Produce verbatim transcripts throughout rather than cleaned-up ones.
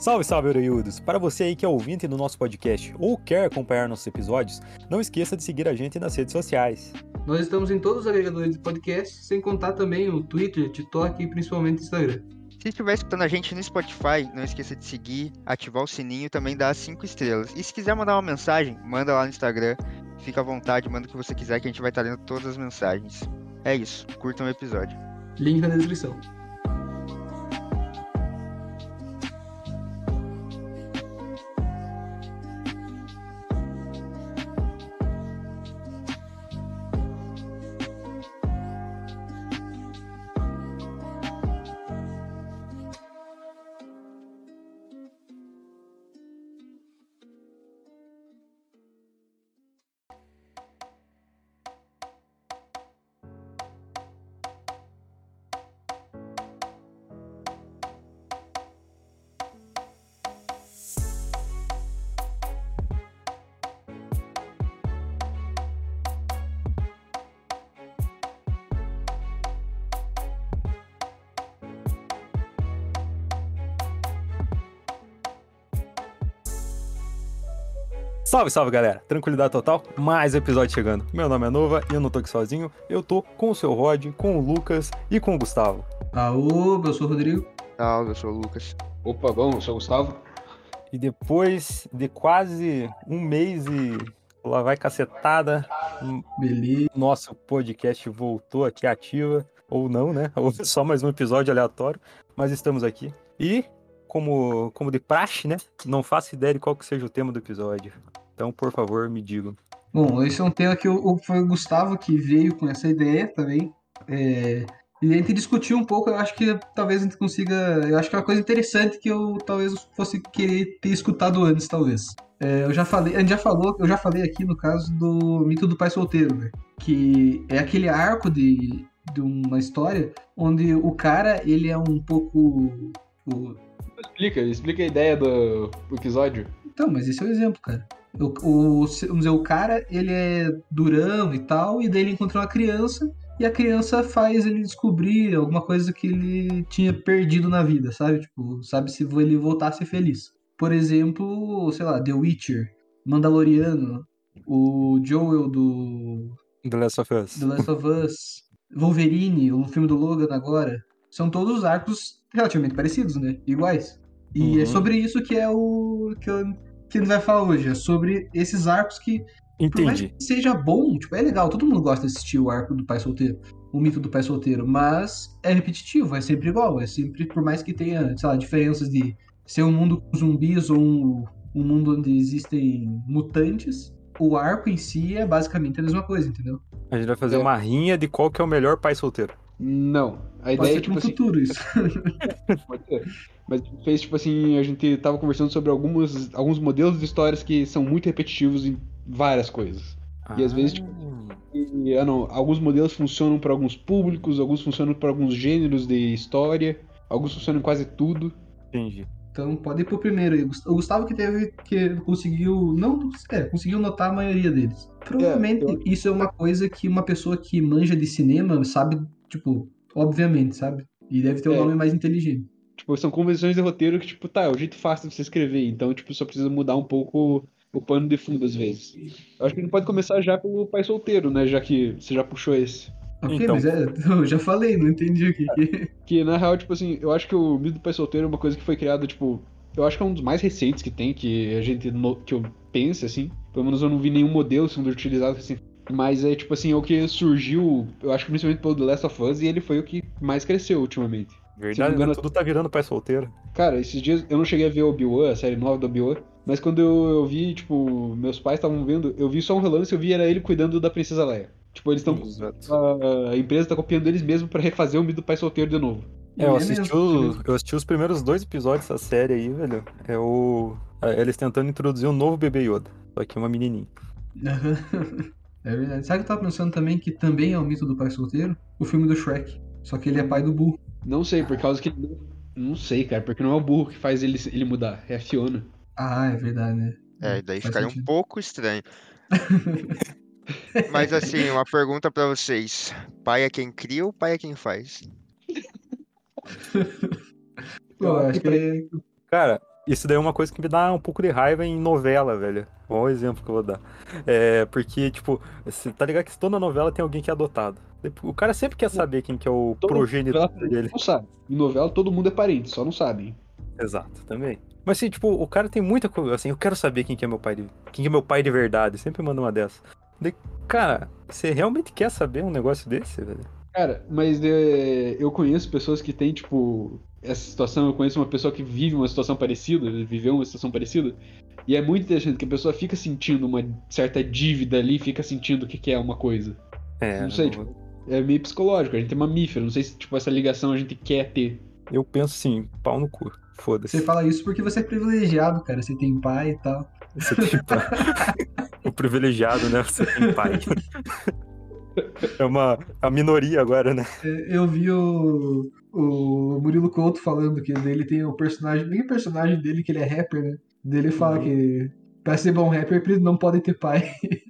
Salve, salve, orelhudos! Para você aí que é ouvinte do nosso podcast ou quer acompanhar nossos episódios, não esqueça de seguir a gente nas redes sociais. Nós estamos em todos os agregadores de podcast, sem contar também o Twitter, TikTok e principalmente o Instagram. Se estiver escutando a gente no Spotify, não esqueça de seguir, ativar o sininho e também dar as cinco estrelas. E se quiser mandar uma mensagem, manda lá no Instagram. Fica à vontade, manda o que você quiser que a gente vai estar lendo todas as mensagens. É isso, curtam o episódio. Link na descrição. Salve, salve, galera! Tranquilidade total? Mais episódio chegando. Meu nome é Nova e eu não tô aqui sozinho. Eu tô com o seu Rod, com o Lucas e com o Gustavo. Aô, eu sou o Rodrigo. Salve, eu sou o Lucas. Opa, bom, eu sou o Gustavo. E depois de quase um mês e lá vai cacetada, Beleza. nosso podcast voltou aqui ativa, ou não, né? Ou só mais um episódio aleatório, mas estamos aqui. E, como, como de praxe, né? Não faço ideia de qual que seja o tema do episódio. Então, por favor, me digam. Bom, esse é um tema que o, foi o Gustavo que veio com essa ideia também. É, e a gente discutiu um pouco, eu acho que talvez a gente consiga. Eu acho que é uma coisa interessante que eu talvez fosse querer ter escutado antes, talvez. É, eu já falei, a gente já falou, eu já falei aqui no caso do mito do pai solteiro, né? Que é aquele arco de, de uma história onde o cara, ele é um pouco. O... Explica, explica a ideia do, do episódio. Então, mas esse é o exemplo, cara. O, o, vamos dizer, o cara, ele é durão e tal, e daí ele encontra uma criança, e a criança faz ele descobrir alguma coisa que ele tinha perdido na vida, sabe? Tipo, sabe se ele voltar a ser feliz. Por exemplo, sei lá, The Witcher, Mandaloriano, o Joel do The Last of Us. The Last of Us, Wolverine, o filme do Logan agora. São todos arcos relativamente parecidos, né? Iguais. E Uhum. é sobre isso que é o que, eu, que a gente vai falar hoje. É sobre esses arcos que, por mais Entendi. que seja bom, tipo, é legal, todo mundo gosta de assistir o arco do pai solteiro, o mito do pai solteiro, mas é repetitivo, é sempre igual, é sempre, por mais que tenha, sei lá, diferenças de ser um mundo com zumbis ou um, um mundo onde existem mutantes, o arco em si é basicamente a mesma coisa, entendeu? A gente vai fazer É. uma rinha de qual que é o melhor pai solteiro. Não, a Pode ideia ser é tipo no assim. futuro isso. Pode ser. Mas fez tipo assim, a gente tava conversando sobre alguns, alguns modelos de histórias que são muito repetitivos em várias coisas. E às vezes, tipo, e, ah, não, alguns modelos funcionam para alguns públicos, alguns funcionam para alguns gêneros de história, alguns funcionam em quase tudo. Entendi. Então pode ir pro primeiro aí. O Gustavo que teve, que conseguiu, não, é, conseguiu notar a maioria deles. Provavelmente É, eu- isso é uma coisa que uma pessoa que manja de cinema sabe, tipo, obviamente, sabe? E deve ter um É. nome mais inteligente. Tipo, são convenções de roteiro que, tipo, tá, é o jeito fácil de você escrever, então, tipo, só precisa mudar um pouco o pano de fundo às vezes. Eu acho que a gente pode começar já pelo pai solteiro, né, já que você já puxou esse. Ok, Então. mas é, eu já falei, não entendi o que que... Que, na real, tipo assim, eu acho que o mito do pai solteiro é uma coisa que foi criada, tipo, eu acho que é um dos mais recentes que tem, que a gente, no- que eu pense, assim, pelo menos eu não vi nenhum modelo sendo utilizado, assim, mas é, tipo assim, é o que surgiu, eu acho que principalmente pelo The Last of Us, e ele foi o que mais cresceu ultimamente. Se não Verdade, me engano, né? Tudo tá virando pai solteiro. Cara, esses dias eu não cheguei a ver Obi-Wan, a série nova do Obi-Wan, mas quando eu, eu vi, tipo, meus pais estavam vendo, eu vi só um relance, eu vi era ele cuidando da Princesa Leia. Tipo, eles estão. Exato. A, a empresa tá copiando eles mesmos pra refazer o mito do pai solteiro de novo. É, eu É assisti, mesmo, o- é mesmo. eu assisti os primeiros dois episódios dessa série aí, velho. É o. é eles tentando introduzir um novo bebê Yoda. Só que uma menininha. É verdade. Sabe o que eu tava pensando também, que também é o mito do pai solteiro? O filme do Shrek. Só que ele é pai do burro. Não sei, por causa que. Não sei, cara, porque não é o burro que faz ele, ele mudar, é a Fiona. Ah, é verdade, né? É, daí Faz ficaria um sentido. pouco estranho. Mas assim, uma pergunta pra vocês. Pai é quem cria ou pai é quem faz? Pô, eu acho que é... Cara, Isso daí é uma coisa que me dá um pouco de raiva em novela, velho. Olha o exemplo que eu vou dar. É, porque, tipo, você tá ligado que toda novela tem alguém que é adotado. O cara sempre quer saber quem que é o Todo progenitor novela, dele. não sabe. Em novela todo mundo é parente, só não sabem. Exato, também. Mas assim, tipo, o cara tem muita coisa, assim, eu quero saber quem que é meu pai de... quem que é meu pai de verdade. Sempre manda uma dessa. Daí, cara, você realmente quer saber um negócio desse, velho? Cara, mas é, eu conheço pessoas que têm, tipo, essa situação. Eu conheço uma pessoa que vive uma situação parecida, viveu uma situação parecida. E é muito interessante que a pessoa fica sentindo uma certa dívida ali, fica sentindo o que que é uma coisa. É, Não sei, eu, tipo, é meio psicológico. A gente é mamífero, não sei se, tipo, essa ligação a gente quer ter. eu penso assim, pau no cu. Você Foda-se. fala isso porque você é privilegiado, cara. Você tem pai e tal. Você tem pai. O privilegiado, né? Você tem pai. É uma a minoria agora, né? É, Eu vi o, o Murilo Couto falando que dele tem o personagem, nem o personagem dele, que ele é rapper, né? Dele fala Uhum. que pra ser bom rapper, eles não podem ter pai.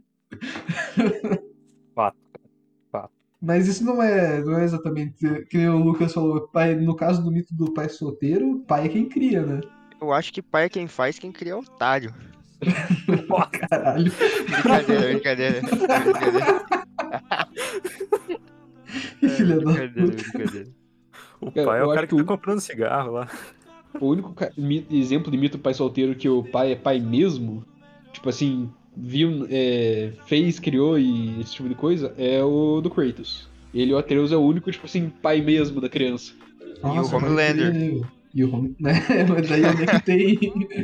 Fato. Mas isso não é, não é exatamente que nem o Lucas falou. Pai, no caso do mito do pai solteiro, pai é quem cria, né? Eu acho que pai é quem faz, quem cria é otário. Caralho. Brincadeira, brincadeira. Brincadeira. Que É, filha da brincadeira, puta. brincadeira. O Cara, pai é eu o acho cara que que tá o- comprando cigarro lá. O único ca- mi- exemplo de mito pai solteiro que o pai é pai mesmo, tipo assim, viu, é, fez, criou e esse tipo de coisa, é o do Kratos. Ele, o Atreus, é o único, tipo assim, pai mesmo da criança. E o Nossa, pode Homelander. crer. E o Home- né? Mas daí onde é que tem?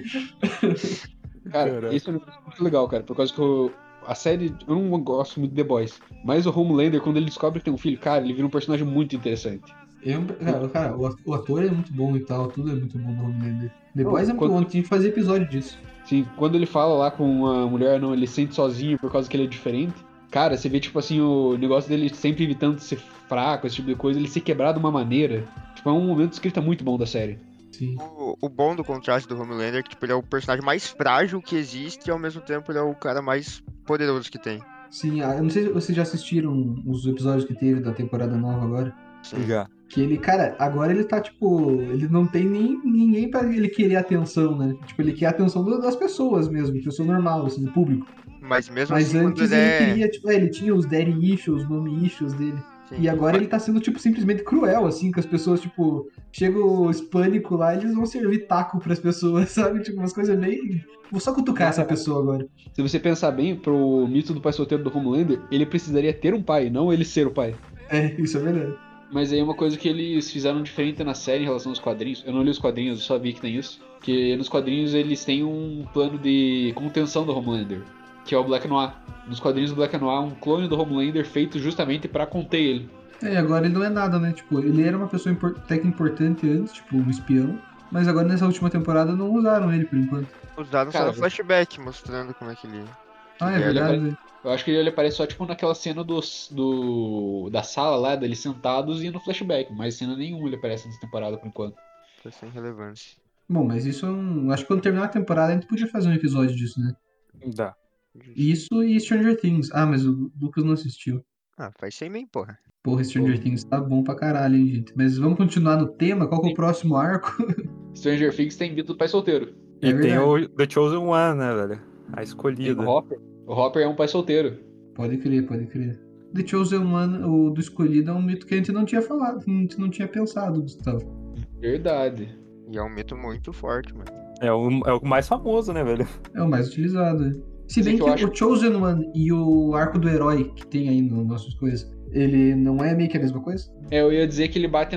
Cara, Caraca. esse é um negócio muito legal, cara, por causa que eu- a série, eu não gosto muito de The Boys, mas o Homelander, quando ele descobre que tem um filho, cara, ele vira um personagem muito interessante. Eu, cara, cara, o a- o ator é muito bom e tal, tudo é muito bom do Homelander. The Não, Boys é muito quando- bom, tinha que fazer episódio disso. Sim, quando ele fala lá com a mulher, não, ele se sente sozinho por causa que ele é diferente. Cara, você vê, tipo assim, o negócio dele sempre evitando ser fraco, esse tipo de coisa, ele se quebrar de uma maneira. Tipo, é um momento de escrita muito bom da série. Sim. O, o bom do contraste do Homelander é que tipo, ele é o personagem mais frágil que existe e ao mesmo tempo ele é o cara mais poderoso que tem. Sim, ah, eu não sei se vocês já assistiram os episódios que teve da temporada nova agora. Sim. Já. Que ele, cara, agora ele tá, tipo, ele não tem nem ninguém pra ele querer atenção, né? Tipo, ele quer a atenção do- das pessoas mesmo, pessoa normal, assim, do público. Mas mesmo Mas assim, quando antes ele ele é. queria, tipo, é, ele tinha os daddy issues, mommy issues dele. Sim. E agora Mas- ele tá sendo, tipo, simplesmente cruel, assim, com as pessoas, tipo, chega o hispânico lá, eles vão servir taco pras pessoas, sabe? Tipo, umas coisas bem. Vou só cutucar essa pessoa agora. Se você pensar bem, pro mito do pai solteiro do Homelander, ele precisaria ter um pai, não ele ser o pai. É, isso é verdade. Mas aí é uma coisa que eles fizeram diferente na série em relação aos quadrinhos. Eu não li os quadrinhos, eu só vi que tem isso. Que nos quadrinhos eles têm um plano de contenção do Homelander, que é o Black Noir. Nos quadrinhos do Black Noir, um clone do Homelander feito justamente pra conter ele. É, e agora ele não é nada, né? Tipo, ele era uma pessoa impor- até que importante antes, tipo, um espião. Mas agora nessa última temporada não usaram ele por enquanto. Usaram só Cara, no flashback, mostrando como é que ele. Ah, é Ele verdade. apare- né? Eu acho que ele aparece só tipo naquela cena dos, do, da sala lá, deles sentados e no flashback. Mas cena nenhuma ele aparece nessa temporada por enquanto. Tá sem relevância. Bom, mas isso é um. Acho que quando terminar a temporada a gente podia fazer um episódio disso, né? Dá. Isso e Stranger Things. Ah, mas o Lucas não assistiu. Ah, faz sem mim, porra. Porra, Stranger Pô. Things tá bom pra caralho, hein, gente. Mas vamos continuar no tema? Qual que é o próximo arco? Stranger Things tem vida do pai solteiro. É E tem verdade. o The Chosen One, né, velho? A Tem escolhida. o Hopper. O Hopper é um pai solteiro. Pode crer, pode crer. The Chosen One, o do escolhido, é um mito que a gente não tinha falado, a gente não tinha pensado, Gustavo. Verdade. E é um mito muito forte, mano. É o, é o mais famoso, né, velho? É o mais utilizado. né? Se Sim, bem que que eu acho- o Chosen One e o arco do herói que tem aí nas nossas coisas, ele não é meio que a mesma coisa? É, eu ia dizer que ele bate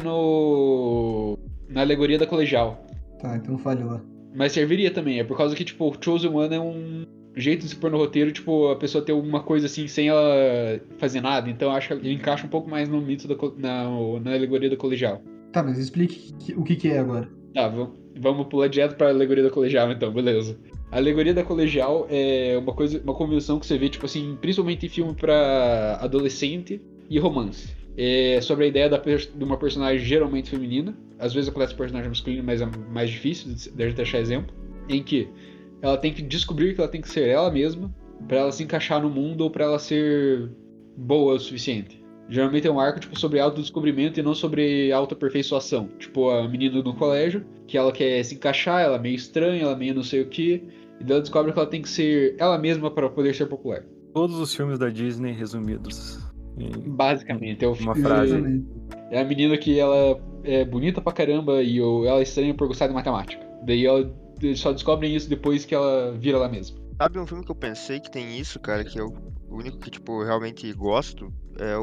no. Na alegoria da colegial. Tá, então fale lá. Mas serviria também. É por causa que, tipo, o Chosen One é um jeito de se pôr no roteiro, tipo, a pessoa ter alguma coisa assim sem ela fazer nada. Então eu acho que ele encaixa um pouco mais no mito da, co- na, na alegoria da colegial. Tá, mas explique que- o que que é agora. Tá, vamos, vamos pular direto pra alegoria da colegial, então, beleza. A alegoria da colegial é uma coisa, uma convenção que você vê, tipo assim, principalmente em filme pra adolescente e romance. É sobre a ideia da, per- de uma personagem geralmente feminina. Às vezes acontece personagem masculino, mas é mais difícil de de a gente achar exemplo. Em que ela tem que descobrir que ela tem que ser ela mesma pra ela se encaixar no mundo ou pra ela ser boa o suficiente. Geralmente é um arco, tipo, sobre autodescobrimento e não sobre autoaperfeiçoação. Tipo, a menina no colégio, que ela quer se encaixar, ela é meio estranha, ela é meio não sei o quê, e daí ela descobre que ela tem que ser ela mesma para poder ser popular. Todos os filmes da Disney resumidos em Basicamente, é o uma filme- frase. É a menina que ela é bonita pra caramba e o- ela é estranha por gostar de matemática. Daí ela, eles só descobrem isso depois que ela vira ela mesma. Sabe um filme que eu pensei que tem isso, cara, que é o único que, tipo, eu realmente gosto, é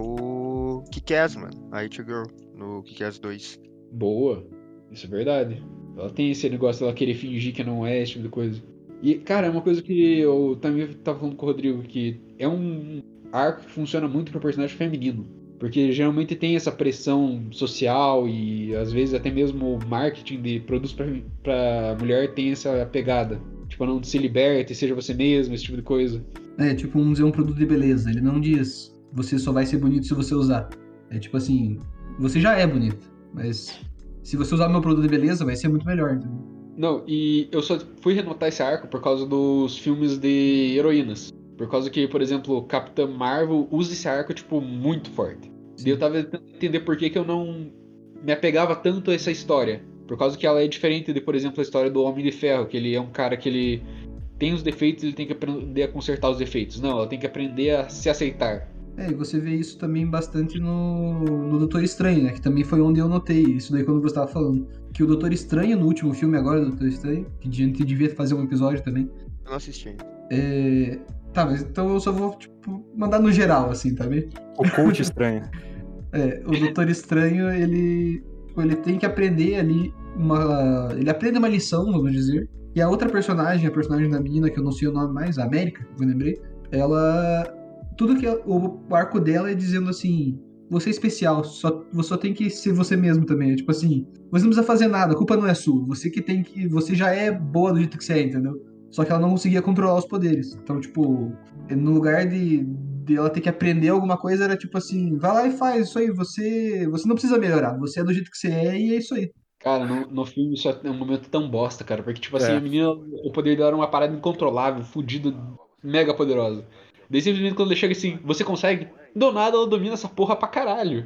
o Kick-Ass, mano, a It Girl, no Kick-Ass dois. Boa, isso é verdade. Ela tem esse negócio dela querer fingir que não é, esse tipo de coisa. E, cara, é uma coisa que eu também tava falando com o Rodrigo, que é um arco que funciona muito pra personagem feminino. Porque geralmente tem essa pressão social e às vezes até mesmo o marketing de produtos pra, pra mulher tem essa pegada. Tipo, não se liberte, seja você mesmo, esse tipo de coisa. É, tipo, vamos dizer, um produto de beleza. Ele não diz, você só vai ser bonito se você usar. É tipo assim, você já é bonito, mas se você usar o meu produto de beleza, vai ser muito melhor, entendeu? Não, e eu só fui renotar esse arco por causa dos filmes de heroínas. Por causa que, por exemplo, Capitã Marvel usa esse arco, tipo, muito forte. E eu tava tentando entender por que, que eu não me apegava tanto a essa história. Por causa que ela é diferente de, por exemplo, a história do Homem de Ferro, que ele é um cara que ele tem os defeitos e ele tem que aprender a consertar os defeitos. Não, ela tem que aprender a se aceitar. É, e você vê isso também bastante no, no Doutor Estranho, né? Que também foi onde eu notei isso daí quando você tava falando. Que o Doutor Estranho, no último filme agora do Doutor Estranho, que a gente devia fazer um episódio também. Eu não assisti ainda. É... Tá, mas então eu só vou, tipo, mandar no geral, assim, tá bem? O coach estranho. É, o Doutor Estranho, ele, ele tem que aprender ali uma... Ele aprende uma lição, vamos dizer. E a outra personagem, a personagem da menina, que eu não sei o nome mais, a América, eu lembrei, ela... Tudo que ela- o arco dela é dizendo assim, você é especial, só, você só tem que ser você mesmo também. É tipo assim, você não precisa fazer nada, a culpa não é sua. Você que tem que... Você já é boa do jeito que você é, entendeu? Só que ela não conseguia controlar os poderes. Então, tipo, no lugar de, de ela ter que aprender alguma coisa, era tipo assim, vai lá e faz isso aí, você, você não precisa melhorar, você é do jeito que você é e é isso aí. Cara, no, no filme isso é um momento tão bosta, cara. Porque, tipo assim, É. a menina, o poder dela era uma parada incontrolável, fodida, mega poderosa. Daí simplesmente quando ele chega assim, você consegue? Do nada ela domina essa porra pra caralho.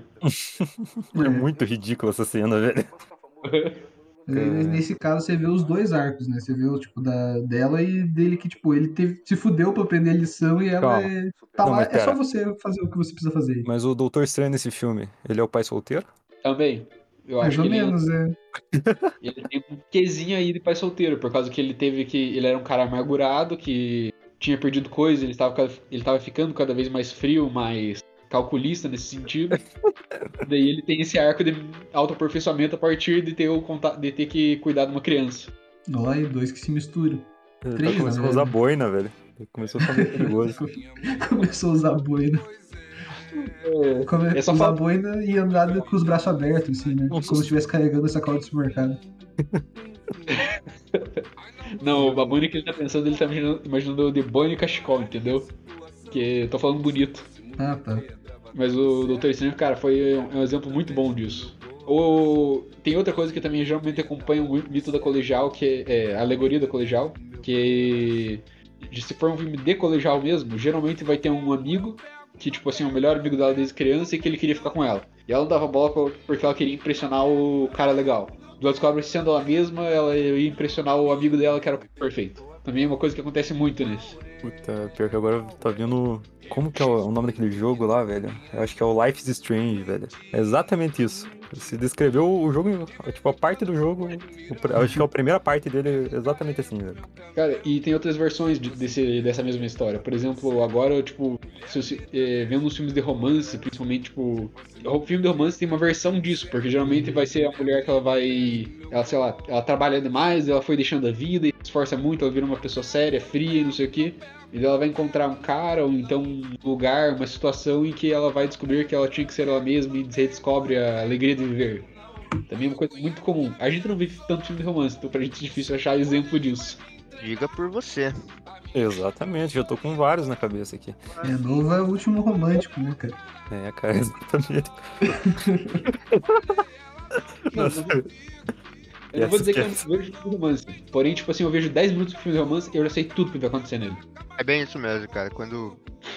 É muito ridícula essa cena, velho. E nesse caso você vê os dois arcos, né? Você vê o tipo da, dela e dele que, tipo, ele teve, se fudeu pra aprender a lição e ela Calma. é, tá Não, lá, mas é só pera. você fazer o que você precisa fazer aí. Mas o Doutor Estranho nesse filme, ele é o pai solteiro? Também. Eu Mais acho ou que ele, menos, é. ele tem um quesinho aí de pai solteiro, por causa que ele teve que. Ele era um cara amargurado, que tinha perdido coisas, ele tava, cada- ele tava ficando cada vez mais frio, mais calculista nesse sentido. Daí ele tem esse arco de autoaperfeiçoamento a partir de ter, o contato, de ter que cuidar de uma criança. Olha, dois que se misturam. Ele Três, tá começando né? a usar boina, velho. Ele começou a ficar meio perigoso. Começou a usar boina. Come... É só usar falar- boina e andar com os braços abertos, assim, né? Como se estivesse carregando essa sacola de supermercado. Não, a boina que ele tá pensando, ele tá imaginando, imaginando de boina e cachecol, entendeu? Que eu tô falando bonito. Ah, tá. Mas o doutor Estranho, cara, foi um, é um exemplo muito bom disso. Ou tem outra coisa que também geralmente acompanha o mito da colegial, que é, é a alegoria da colegial, que de- se for um filme de colegial mesmo, geralmente vai ter um amigo que, tipo assim, é o melhor amigo dela desde criança e que ele queria ficar com ela. E ela não dava bola por- porque ela queria impressionar o cara legal. Ela descobre que sendo ela mesma, ela ia impressionar o amigo dela que era perfeito. Também é uma coisa que acontece muito nesse. Puta, pior que agora tá vindo. Como que é o o nome daquele jogo lá, velho? Eu acho que é o Life is Strange, velho. É exatamente isso. Se descreveu o jogo, tipo, a parte do jogo. o pr- eu acho que é a primeira parte dele é exatamente assim, velho. Cara, e tem outras versões de- desse, dessa mesma história. Por exemplo, agora, tipo, se você, é, vendo os filmes de romance, principalmente, tipo, o filme de romance tem uma versão disso, porque geralmente vai ser a mulher que ela vai, ela, sei lá, ela trabalha demais, ela foi deixando a vida e se esforça muito, ela vira uma pessoa séria, fria e não sei o quê. E daí ela vai encontrar um cara, ou então um lugar, uma situação em que ela vai descobrir que ela tinha que ser ela mesma e redescobre a alegria de viver. Também é uma coisa muito comum. A gente não vive tanto filme de romance, então pra gente é difícil achar exemplo disso. Diga por você. Exatamente, já tô com vários na cabeça aqui. É, novo é o último romântico, né, cara? É, cara, exatamente. Não, Nossa, não vou- Eu não vou dizer que eu esquece. não vejo filme de romance. Porém, tipo assim, eu vejo dez minutos de filme de romance e eu já sei tudo que vai acontecer nele. É bem isso mesmo, cara. Quando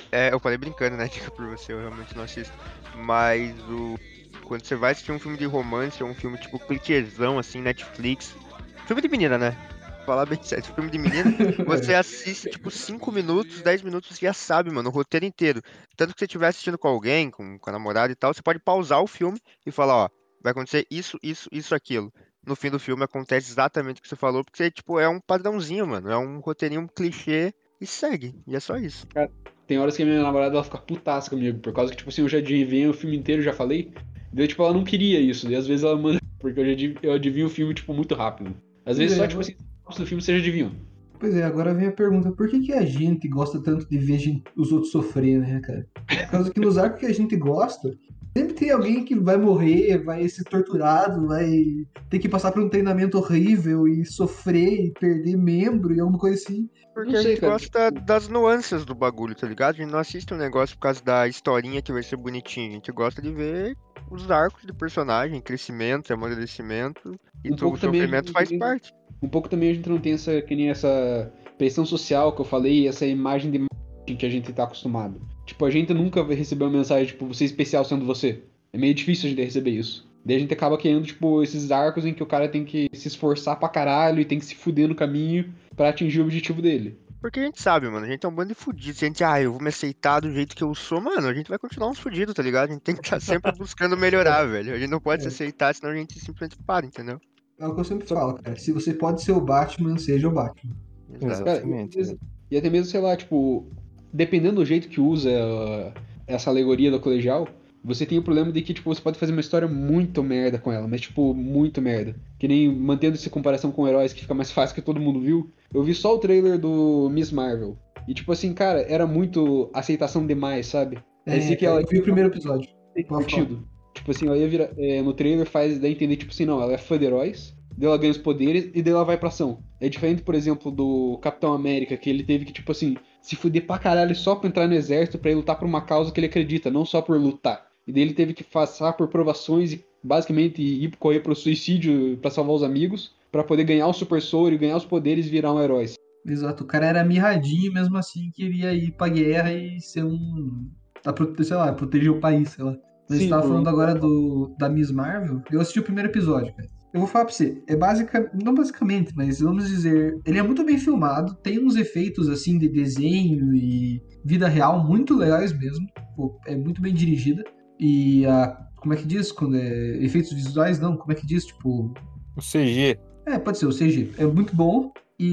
É, eu falei brincando, né? Dica por você, eu realmente não assisto. Mas o. Quando você vai assistir um filme de romance ou um filme tipo clichêzão, assim, Netflix. Filme de menina, né? Falar bem sério, filme de menina, você assiste tipo cinco minutos, dez minutos, você já sabe, mano, o roteiro inteiro. Tanto que você estiver assistindo com alguém, com, com a namorada e tal, você pode pausar o filme e falar, ó, vai acontecer isso, isso, isso, aquilo. No fim do filme acontece exatamente o que você falou, porque tipo, é um padrãozinho, mano. É um roteirinho um clichê e segue. E é só isso. Cara, tem horas que a minha namorada ela fica putaça comigo, por causa que, tipo assim, eu já adivinhei o filme inteiro, já falei. Daí, tipo, ela não queria isso. E às vezes ela manda, porque eu, já adiv- eu adivinho o filme, tipo, muito rápido. Às vezes Pois só, é, tipo assim, do filme você já adivinhou. Pois é, agora vem a pergunta, por que, que a gente gosta tanto de ver gen- os outros sofrer, né, cara? Por causa que nos arcos que a gente gosta, sempre tem alguém que vai morrer, vai ser torturado, vai ter que passar por um treinamento horrível e sofrer e perder membro e alguma coisa assim. Porque Não a sei, gente cara. gosta das nuances do bagulho, tá ligado? A gente não assiste um negócio por causa da historinha que vai ser bonitinho. A gente gosta de ver os arcos do personagem, crescimento, amadurecimento. E Um tu, o pouco também a gente sofrimento não faz tem, parte. um pouco também a gente não tem essa, que nem essa pressão social que eu falei, essa imagem de marketing que a gente tá acostumado. Tipo, a gente nunca vai receber uma mensagem, tipo, você é especial sendo você. É meio difícil a gente receber isso. Daí a gente acaba querendo, tipo, esses arcos em que o cara tem que se esforçar pra caralho e tem que se fuder no caminho pra atingir o objetivo dele. Porque a gente sabe, mano, a gente é um bando de fudido. Se a gente, ah, eu vou me aceitar do jeito que eu sou, mano, a gente vai continuar uns fudidos, tá ligado? A gente tem que estar sempre buscando melhorar, velho. A gente não pode se É, aceitar, senão a gente simplesmente para, entendeu? é o que eu sempre Só- falo, cara. Se você pode ser o Batman, seja o Batman. Exato. Cara, e até Exatamente. mesmo, e até mesmo, sei lá, tipo, dependendo do jeito que usa uh, essa alegoria do colegial, você tem o problema de que, tipo, você pode fazer uma história muito merda com ela, mas, tipo, muito merda. Que nem mantendo essa comparação com heróis que fica mais fácil que todo mundo viu. Eu vi só o trailer do Miss Marvel. E, tipo assim, cara, era muito aceitação demais, sabe? Parecia É, que ela eu vi o primeiro episódio. ter Pode falar. curtido. Tipo assim, ela ia virar. É, no trailer faz dar a entender, tipo assim, não, ela é fã de heróis, daí ela ganha os poderes e daí ela vai pra ação. É diferente, por exemplo, do Capitão América, que ele teve que, tipo assim, se fuder pra caralho só pra entrar no exército pra ele lutar por uma causa que ele acredita, não só por lutar. E daí ele teve que passar por provações e basicamente ir correr pro suicídio pra salvar os amigos, pra poder ganhar o super soro e ganhar os poderes e virar um herói. Exato, o cara era mirradinho, mesmo assim queria ir pra guerra e ser um. Pra, prote- sei lá, proteger o país, sei lá. Mas você Sim, tava por um. falando agora do, da Miss Marvel. Eu assisti o primeiro episódio, cara. Eu vou falar pra você, é básica, não basicamente, mas vamos dizer, ele é muito bem filmado, tem uns efeitos assim de desenho e vida real muito legais mesmo. Pô, é muito bem dirigida. E a. Como é que diz? Quando é. Efeitos visuais, não, como é que diz? Tipo. O C G. É, pode ser, o C G. É muito bom.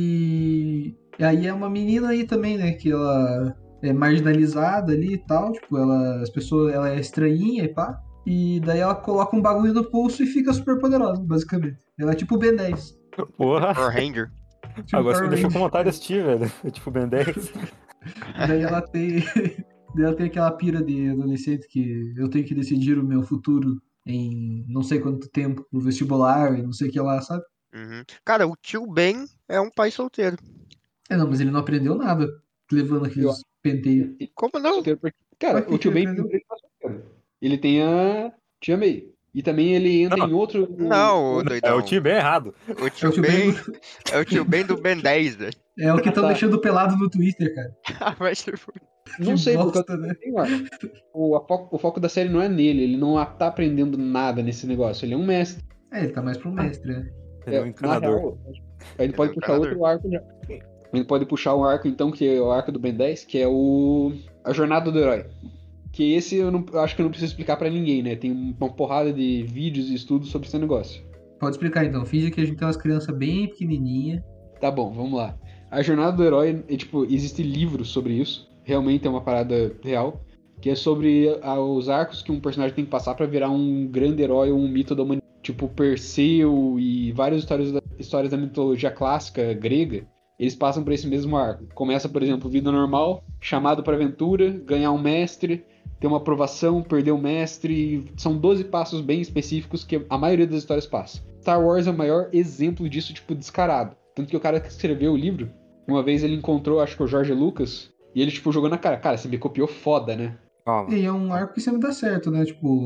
E, e aí é uma menina aí também, né? Que ela é marginalizada ali e tal. Tipo, ela, as pessoas, ela é estranhinha e pá. E daí ela coloca um bagulho no pulso e fica super poderosa, basicamente. Ela é tipo o Ben dez. Porra, Power Ranger. Tipo agora você Power me deixou com Ranger. vontade de assistir, velho. É tipo Ben dez. E daí ela tem. daí ela tem aquela pira de adolescente que eu tenho que decidir o meu futuro em não sei quanto tempo no vestibular e não sei o que lá, sabe? Uhum. Cara, o tio Ben é um pai solteiro. É, não, mas ele não aprendeu nada levando Eu aqueles acho penteios. que Como tá não? solteiro porque. Mas Cara, o que o que tio ele Ben aprendeu? ele tá solteiro. Ele tem a Tia May. E também ele entra Não. em outro. Não, ô outro- É o doidão. time bem errado. O É o tio tio Ben Ben do... é o tio Ben do Ben dez, velho. É o que estão Tá. deixando pelado no Twitter, cara. Vai ser foda. Que Não sei, porque bosta, né? tem arco. O, a foco, o foco da série não é nele, ele não tá aprendendo nada nesse negócio. Ele é um mestre. É, ele tá mais pro mestre, né? Ele é um É, na encanador. real, a gente é pode um puxar encanador. outro arco já. A gente pode puxar um arco, então, que é o arco do Ben dez, que é o. A Jornada do Herói. Que esse eu, não, eu acho que eu não preciso explicar pra ninguém, né? Tem uma porrada de vídeos e estudos sobre esse negócio. Pode explicar então. Finge que a gente tem umas crianças bem pequenininhas. Tá bom, vamos lá. A Jornada do Herói, é, tipo, existe livros sobre isso. Realmente é uma parada real. Que é sobre a- os arcos que um personagem tem que passar pra virar um grande herói ou um mito da humanidade. Tipo Perseu e várias histórias da, histórias da mitologia clássica grega. Eles passam por esse mesmo arco. Começa, por exemplo, vida normal, chamado pra aventura, ganhar um mestre, ter uma aprovação, perder o mestre. São doze passos bem específicos que a maioria das histórias passa. Star Wars é o maior exemplo disso, tipo, descarado. Tanto que o cara que escreveu o livro, uma vez ele encontrou, acho que o Jorge Lucas, e ele, tipo, jogou na cara. Cara, você me copiou foda, né? Calma. E é um arco que sempre dá certo, né? Tipo,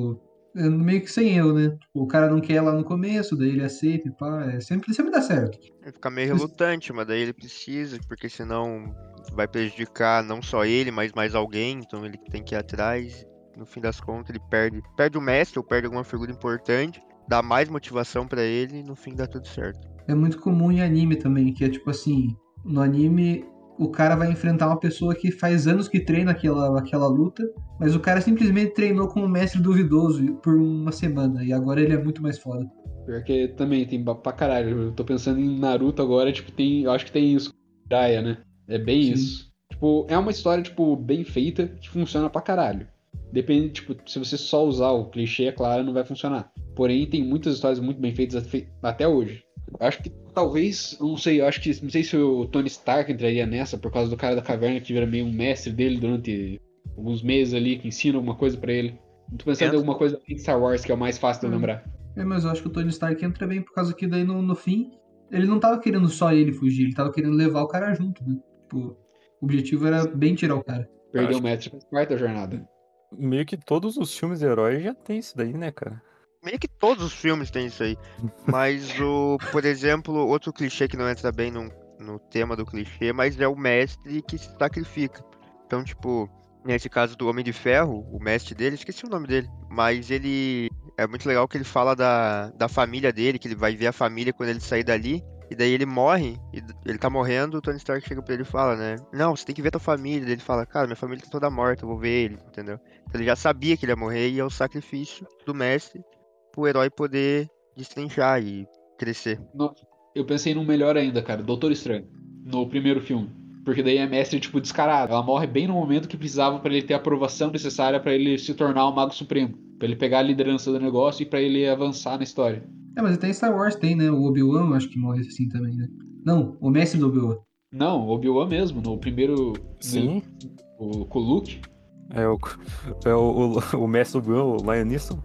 é meio que sem eu, né? Tipo, o cara não quer lá no começo, daí ele aceita e pá. É, sempre, sempre dá certo. Ele fica meio relutante, mas daí ele precisa, porque senão vai prejudicar não só ele, mas mais alguém, então ele tem que ir atrás. No fim das contas, ele perde, perde o mestre ou perde alguma figura importante, dá mais motivação pra ele e no fim dá tudo certo. É muito comum em anime também, que é tipo assim, no anime o cara vai enfrentar uma pessoa que faz anos que treina aquela, aquela luta, mas o cara simplesmente treinou com um mestre duvidoso por uma semana, e agora ele é muito mais foda. Pior que também tem ba- pra caralho. Eu tô pensando em Naruto agora, tipo, tem. Eu acho que tem isso. Jiraiya, né? É bem Sim. isso. Tipo, é uma história, tipo, bem feita que funciona pra caralho. Depende, tipo, se você só usar o clichê, é claro, não vai funcionar. Porém, tem muitas histórias muito bem feitas afe- até hoje. Eu acho que talvez, eu não sei, eu acho que. Não sei se o Tony Stark entraria nessa por causa do cara da caverna que vira meio um mestre dele durante alguns meses ali, que ensina alguma coisa pra ele. Tô pensando em Entra. alguma coisa em Star Wars que é o mais fácil de eu Hum. lembrar. É, mas eu acho que o Tony Stark entra bem por causa que daí no, no fim ele não tava querendo só ele fugir, ele tava querendo levar o cara junto, né? Tipo, o objetivo era bem tirar o cara. Perdeu o Acho que mestre faz parte da jornada. meio que todos os filmes de herói já tem isso daí, né, cara? Meio que todos os filmes têm isso aí. Mas o, por exemplo, outro clichê que não entra bem no, no tema do clichê, mas é o mestre que se sacrifica. Então, tipo, nesse caso do Homem de Ferro, o mestre dele, esqueci o nome dele, mas ele é muito legal que ele fala da, da família dele, que ele vai ver a família quando ele sair dali. E daí ele morre, e d- ele tá morrendo, o Tony Stark chega pra ele e fala, né? Não, você tem que ver tua família. Daí ele fala, cara, minha família tá toda morta, eu vou ver ele, entendeu? Então ele já sabia que ele ia morrer e é o sacrifício do mestre pro herói poder destrinchar e crescer. No- Eu pensei num melhor ainda, cara, Doutor Estranho, no primeiro filme. Porque daí é mestre, tipo, descarado. Ela morre bem no momento que precisava pra ele ter a aprovação necessária pra ele se tornar o Mago Supremo. Pra ele pegar a liderança do negócio e pra ele avançar na história. É, mas até em Star Wars tem, né? O Obi-Wan eu acho que morre assim também, né? Não, o mestre do Obi-Wan. Não, o Obi-Wan mesmo, no primeiro. Sim. O, com o Luke. É o, é o, o, o mestre do Will, o Liam Neeson,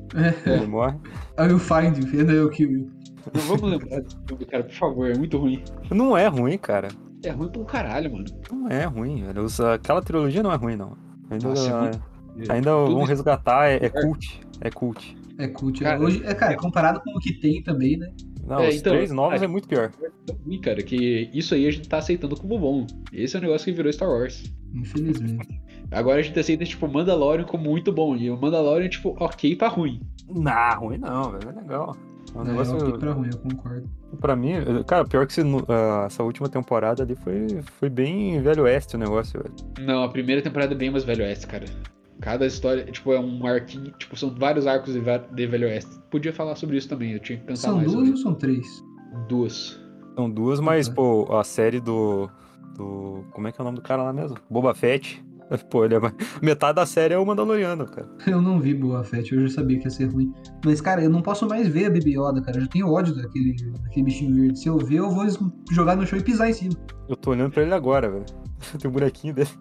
É, ele morre. I will find you, and I will kill you. Não vamos lembrar desse filme, cara, por favor, é muito ruim. Não é ruim, cara. É ruim pra um caralho, mano. Não é ruim, velho. Os- Aquela trilogia não é ruim, não. Ainda, Nossa, é muito. ainda Tudo vão isso- resgatar, é, é cult. É cult. É cult. Cara, Hoje, é, cara, comparado com o que tem também, né? Não, É, os então, três novos cara, é muito pior. É tão ruim, cara, que isso aí a gente tá aceitando como bom. Esse é o negócio que virou Star Wars. Infelizmente. Agora a gente aceita, tipo, Mandalorian como muito bom. E o Mandalorian, tipo, ok pra ruim. Não, ruim não, velho. É legal. É um É, negócio. ok pra ruim, eu concordo. Pra mim, cara, pior que esse nu- ah, essa última temporada ali foi, foi bem Velho Oeste o negócio, velho. Não, a primeira temporada é bem mais Velho Oeste, cara. Cada história, tipo, é um arquinho, tipo, são vários arcos de, va- de Velho Oeste. Podia falar sobre isso também, eu tinha que pensar São mais duas sobre ou são três? isso. Duas. São duas, mas, Uhum. pô, a série do. do. Como é que é o nome do cara lá mesmo? Boba Fett. Pô, ele é mais- metade da série é o Mandaloriano, cara. Eu não vi Boa Fett, eu já sabia que ia ser ruim. Mas, cara, eu não posso mais ver a Baby Yoda, cara. Eu já tenho ódio daquele, daquele bichinho verde. Se eu ver, eu vou es- jogar no chão e pisar em cima. Eu tô olhando pra ele agora, velho. Tem um bonequinho dele.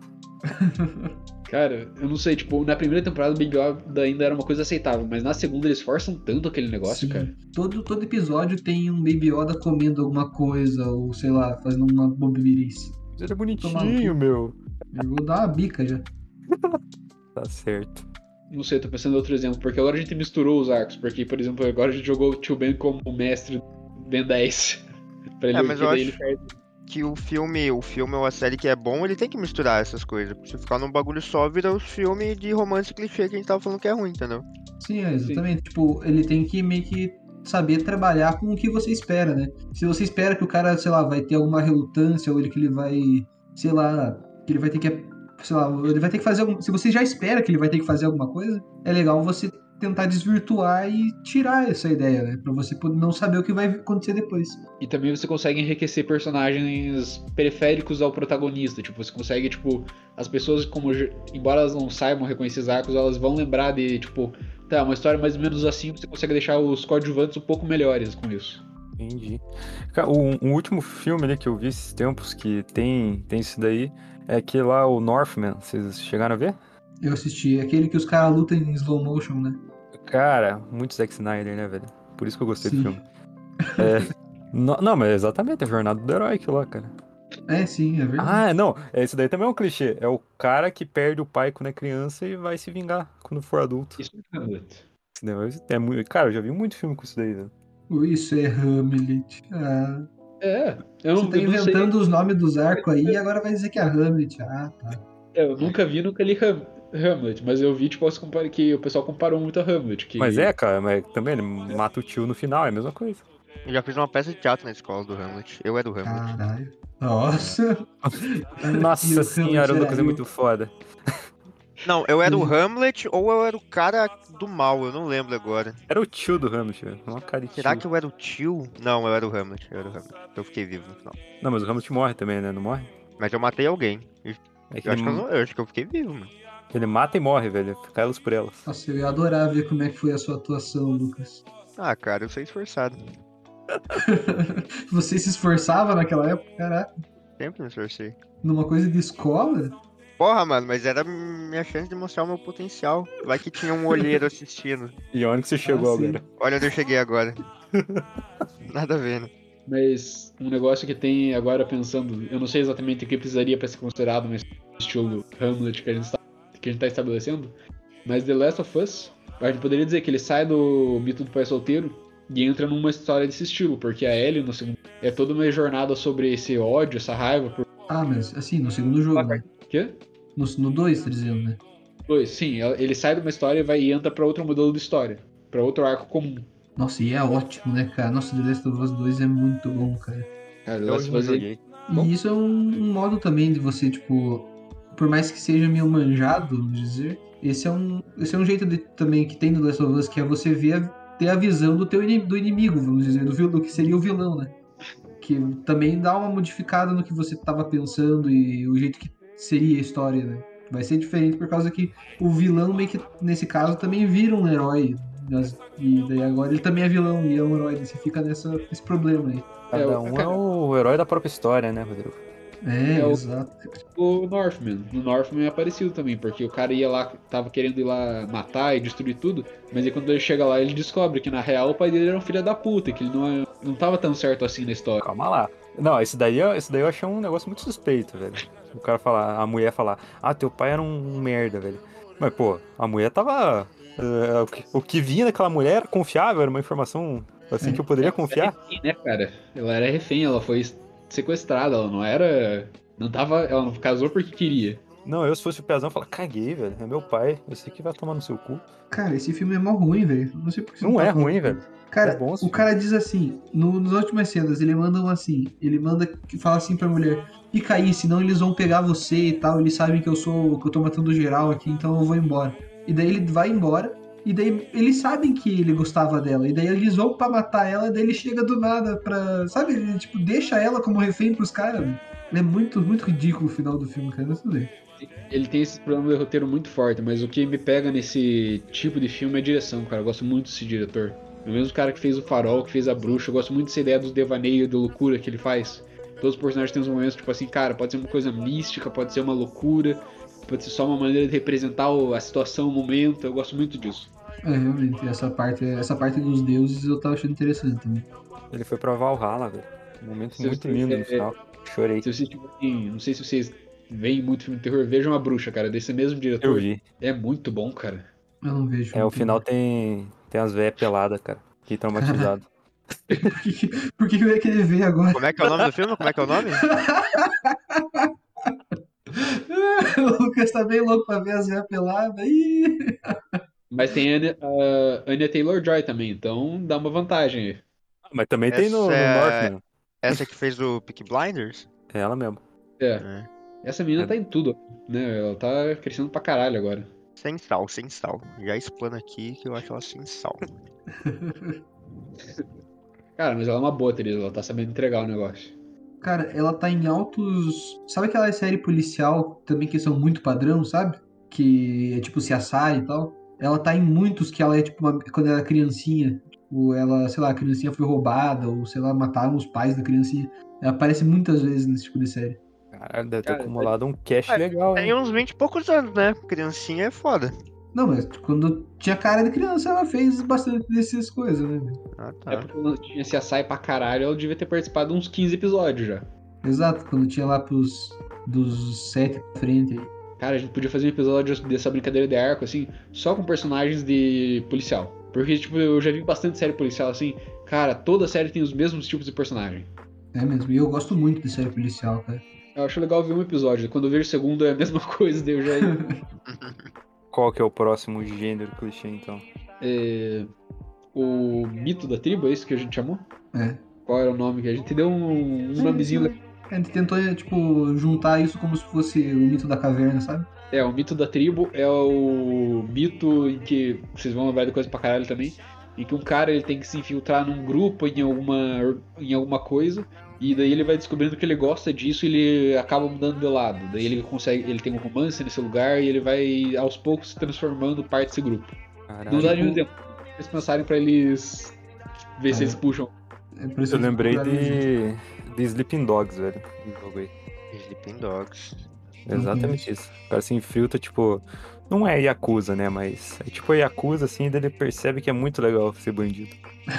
Cara, eu não sei, tipo, na primeira temporada o Baby Yoda ainda era uma coisa aceitável, mas na segunda eles forçam tanto aquele negócio, Sim. cara. Todo, todo episódio tem um Baby Yoda comendo alguma coisa, ou sei lá, fazendo uma bobirice. Ele é Tomar no bonitinho, cu. meu. Eu vou dar uma bica já. Tá certo. Não sei, tô pensando em outro exemplo, porque agora a gente misturou os arcos, porque, por exemplo, agora a gente jogou o Tio Ben como o mestre Ben dez. pra ele, É, mas porque eu daí acho- ele perde. Que o filme, o filme ou a série que é bom, ele tem que misturar essas coisas. Se ficar num bagulho só, vira os filmes de romance clichê que a gente tava falando que é ruim, entendeu? Sim, é, exatamente. Tipo, ele tem que meio que saber trabalhar com o que você espera, né? Se você espera que o cara, sei lá, vai ter alguma relutância, ou ele que ele vai, sei lá, que ele vai ter que, sei lá, ele vai ter que fazer algum... Se você já espera que ele vai ter que fazer alguma coisa, é legal você tentar desvirtuar e tirar essa ideia, né? Pra você poder não saber o que vai acontecer depois. E também você consegue enriquecer personagens periféricos ao protagonista. Tipo, você consegue, tipo, as pessoas, como ge- embora elas não saibam reconhecer esses arcos, elas vão lembrar de, tipo, tá, uma história mais ou menos assim, você consegue deixar os coadjuvantes um pouco melhores com isso. Entendi. Cara, o, o último filme ali que eu vi esses tempos que tem, tem isso daí é aquele lá, o Northman. Vocês chegaram a ver? Eu assisti. Aquele que os caras lutam em slow motion, né? Cara, muito Zack Snyder, né, velho? Por isso que eu gostei Sim. do filme. É, no- não, mas é exatamente a jornada do herói aquilo lá, cara. É, sim, é verdade. Ah, não, esse daí também é um clichê. É o cara que perde o pai quando é criança e vai se vingar quando for adulto. Isso é muito. Não, é muito... Cara, eu já vi muito filme com isso daí, né? Isso é Hamlet. Ah, É, eu você não, tá eu não sei. inventando os nomes dos arcos aí e agora vai dizer que é Hamlet. Ah, tá. É, eu nunca vi, nunca li Ham- Hamlet, mas eu vi, tipo, as compara- que o pessoal comparou muito a Hamlet. Que... Mas é, cara, mas também ele mata o tio no final, é a mesma coisa. Eu já fiz uma peça de teatro na escola do Hamlet. Eu era o Hamlet. Caralho. Nossa. E Nossa o senhora, o Hamlet Lucas era é eu. muito foda. Não, eu era o Uhum. Hamlet ou eu era o cara do mal, eu não lembro agora. Era o tio do Hamlet, velho. Uma cara de Será tio. que eu era o tio? Não, eu era o Hamlet, eu era o Hamlet. Eu fiquei vivo no final. Não, mas o Hamlet morre também, né? Não morre? Mas eu matei alguém. Eu, É que eu ele, acho, que eu, não- eu acho que eu fiquei vivo, mano. ele mata e morre, velho. Fica elas por elas. Nossa, eu ia adorar ver como é que foi a sua atuação, Lucas. Ah, cara, eu sou esforçado. Você se esforçava naquela época, caraca, Sempre me esforcei. numa coisa de escola? Porra, mano, mas era minha chance de mostrar o meu potencial. Vai que tinha um olheiro assistindo. E onde que você chegou Ah, sim. agora? Olha onde eu cheguei agora. Nada a ver, né? Mas um negócio que tem agora pensando, eu não sei exatamente o que precisaria para ser considerado um estilo Hamlet que a gente está que a gente tá estabelecendo, mas The Last of Us, a gente poderia dizer que ele sai do mito do pai solteiro e entra numa história desse estilo, porque a Ellie no segundo é toda uma jornada sobre esse ódio, essa raiva por Ah, mas assim, no segundo jogo, né? quê? No dois, tá dizendo, né? Dois, sim, ele sai de uma história e vai e entra para outro modelo de história, para outro arco comum. Nossa, e é ótimo, né, cara? Nossa, The Last of Us dois é muito bom, cara. Cara, The Eu Last hoje of não Us é- joguei. E Bom. isso é um, um modo também de você, tipo, por mais que seja meio manjado, vamos dizer, esse é um, esse é um jeito de, também que tem no The Last of Us, que é você ver a, ter a visão do teu ini- do inimigo, vamos dizer, do, vil- do que seria o vilão, né? Que também dá uma modificada no que você tava pensando e o jeito que seria a história, né? Vai ser diferente por causa que o vilão, meio que nesse caso, também vira um herói. Mas- E daí agora ele também é vilão e é um herói, daí você fica nessa, nesse problema aí. É, Cada o- um é o herói da própria história, né, Rodrigo? É, É o- exato. O Northman. No Northman é parecido também, porque o cara ia lá, tava querendo ir lá matar e destruir tudo, mas aí quando ele chega lá, ele descobre que na real o pai dele era um filho da puta, que ele não, é- não tava tão certo assim na história. Calma lá. Não, esse daí, eu- esse daí eu achei um negócio muito suspeito, velho. O cara falar, a mulher falar, ah, teu pai era um merda, velho. Mas, pô, a mulher tava. eh, o, que, o que vinha daquela mulher era confiável, era uma informação assim que eu poderia confiar. Refém, né, cara? Ela era refém, ela foi sequestrada, ela não era. Não tava. Ela não casou porque queria. Não, eu se fosse o Pezão, eu falava, caguei, velho. É meu pai, esse aqui vai tomar no seu cu. Cara, esse filme é mó ruim, velho. Não sei por que você Não tá é falando. ruim, velho. Cara, É bom esse o cara diz assim, no, nas últimas cenas, ele manda um assim, ele manda que fala assim pra mulher, fica aí, senão eles vão pegar você e tal, eles sabem que eu sou, que eu tô matando geral aqui, então eu vou embora. E daí ele vai embora, e daí eles sabem que ele gostava dela, e daí eles vão pra matar ela, e daí ele chega do nada pra, sabe, ele tipo, deixa ela como refém pros caras, velho. É muito, muito ridículo o final do filme, cara, não sei. Ele tem esse problema de roteiro muito forte, mas o que me pega nesse tipo de filme é a direção, cara. Eu gosto muito desse diretor. É o mesmo cara que fez o Farol, que fez a Bruxa. Eu gosto muito dessa ideia dos devaneios, da loucura que ele faz. Todos os personagens têm uns momentos, tipo assim, cara, pode ser uma coisa mística, pode ser uma loucura, pode ser só uma maneira de representar o- a situação, o momento. Eu gosto muito disso. É, realmente, essa parte, essa parte dos deuses eu tava achando interessante também. Ele foi pra Valhalla, velho. Um momento Se muito você- lindo é- no final. Chorei. Se vocês tiverem, não sei se vocês veem muito filme de terror, vejam a Bruxa, cara, desse mesmo diretor. Eu vi. É muito bom, cara. Eu não vejo. É, o final tem, tem as velhas peladas, cara. Fiquei traumatizado. Por que, por que eu ia querer ver agora? Como é que é o nome do filme? Como é que é o nome? O Lucas tá bem louco pra ver as veias peladas. Ih. Mas tem a Anya, a Anya Taylor-Joy também, então dá uma vantagem aí. Mas também tem no, no Essa é- Northman. Essa que fez o Peaky Blinders? É ela mesmo. É, É. essa menina É. tá em tudo, né? Ela tá crescendo pra caralho agora. Sem sal, sem sal. Já explana aqui que eu acho ela sem sal. Cara, mas ela é uma boa atriz, ela tá sabendo entregar o negócio. Cara, ela tá em altos. Sabe aquela série policial também que são muito padrão, sabe? Que é tipo C S I e tal. Ela tá em muitos que ela é tipo uma... quando ela é criancinha. Tipo, ela, sei lá, a criancinha foi roubada, ou sei lá, mataram os pais da criancinha. Ela aparece muitas vezes nesse tipo de série. Caralho, deve ter Cara, acumulado um cash É, legal, Tem hein? uns vinte e poucos anos, né? Criancinha é foda. Não, mas quando tinha cara de criança, ela fez bastante dessas coisas, né? Ah, É tá. porque quando tinha C S I pra caralho, ela devia ter participado de uns quinze episódios já. Exato, quando tinha lá pros dos sete pra frente aí. Cara, a gente podia fazer um episódio dessa brincadeira de arco, assim, só com personagens de policial. Porque, tipo, eu já vi bastante série policial assim. Cara, toda série tem os mesmos tipos de personagem. É mesmo, e eu gosto muito de série policial, cara. Eu acho legal ver um episódio. Quando eu vejo o segundo é a mesma coisa, daí eu já... Qual que é o próximo gênero clichê, então? É... O mito da tribo, é isso que a gente chamou? É. Qual era o nome que a gente deu? Um, um nomezinho... A gente tentou, tipo, juntar isso como se fosse o mito da caverna, sabe? É, o mito da tribo é o mito em que... Vocês vão lembrar de coisa pra caralho também. Em que um cara ele tem que se infiltrar num grupo, em alguma, em alguma coisa... E daí ele vai descobrindo que ele gosta disso e ele acaba mudando de lado. Daí ele consegue, ele tem um romance nesse lugar e ele vai aos poucos se transformando parte desse grupo. Caralho. Não dá nenhum exemplo. Eles pensarem pra eles ver É. se eles puxam. É por isso Eu que lembrei procuraram junto. de, de Sleeping Dogs, velho. Do jogo aí. Sleeping Dogs. Exatamente isso. O cara se infiltra, tipo... Não é Yakuza, né? Mas é tipo Yakuza, assim, e daí ele percebe que é muito legal ser bandido.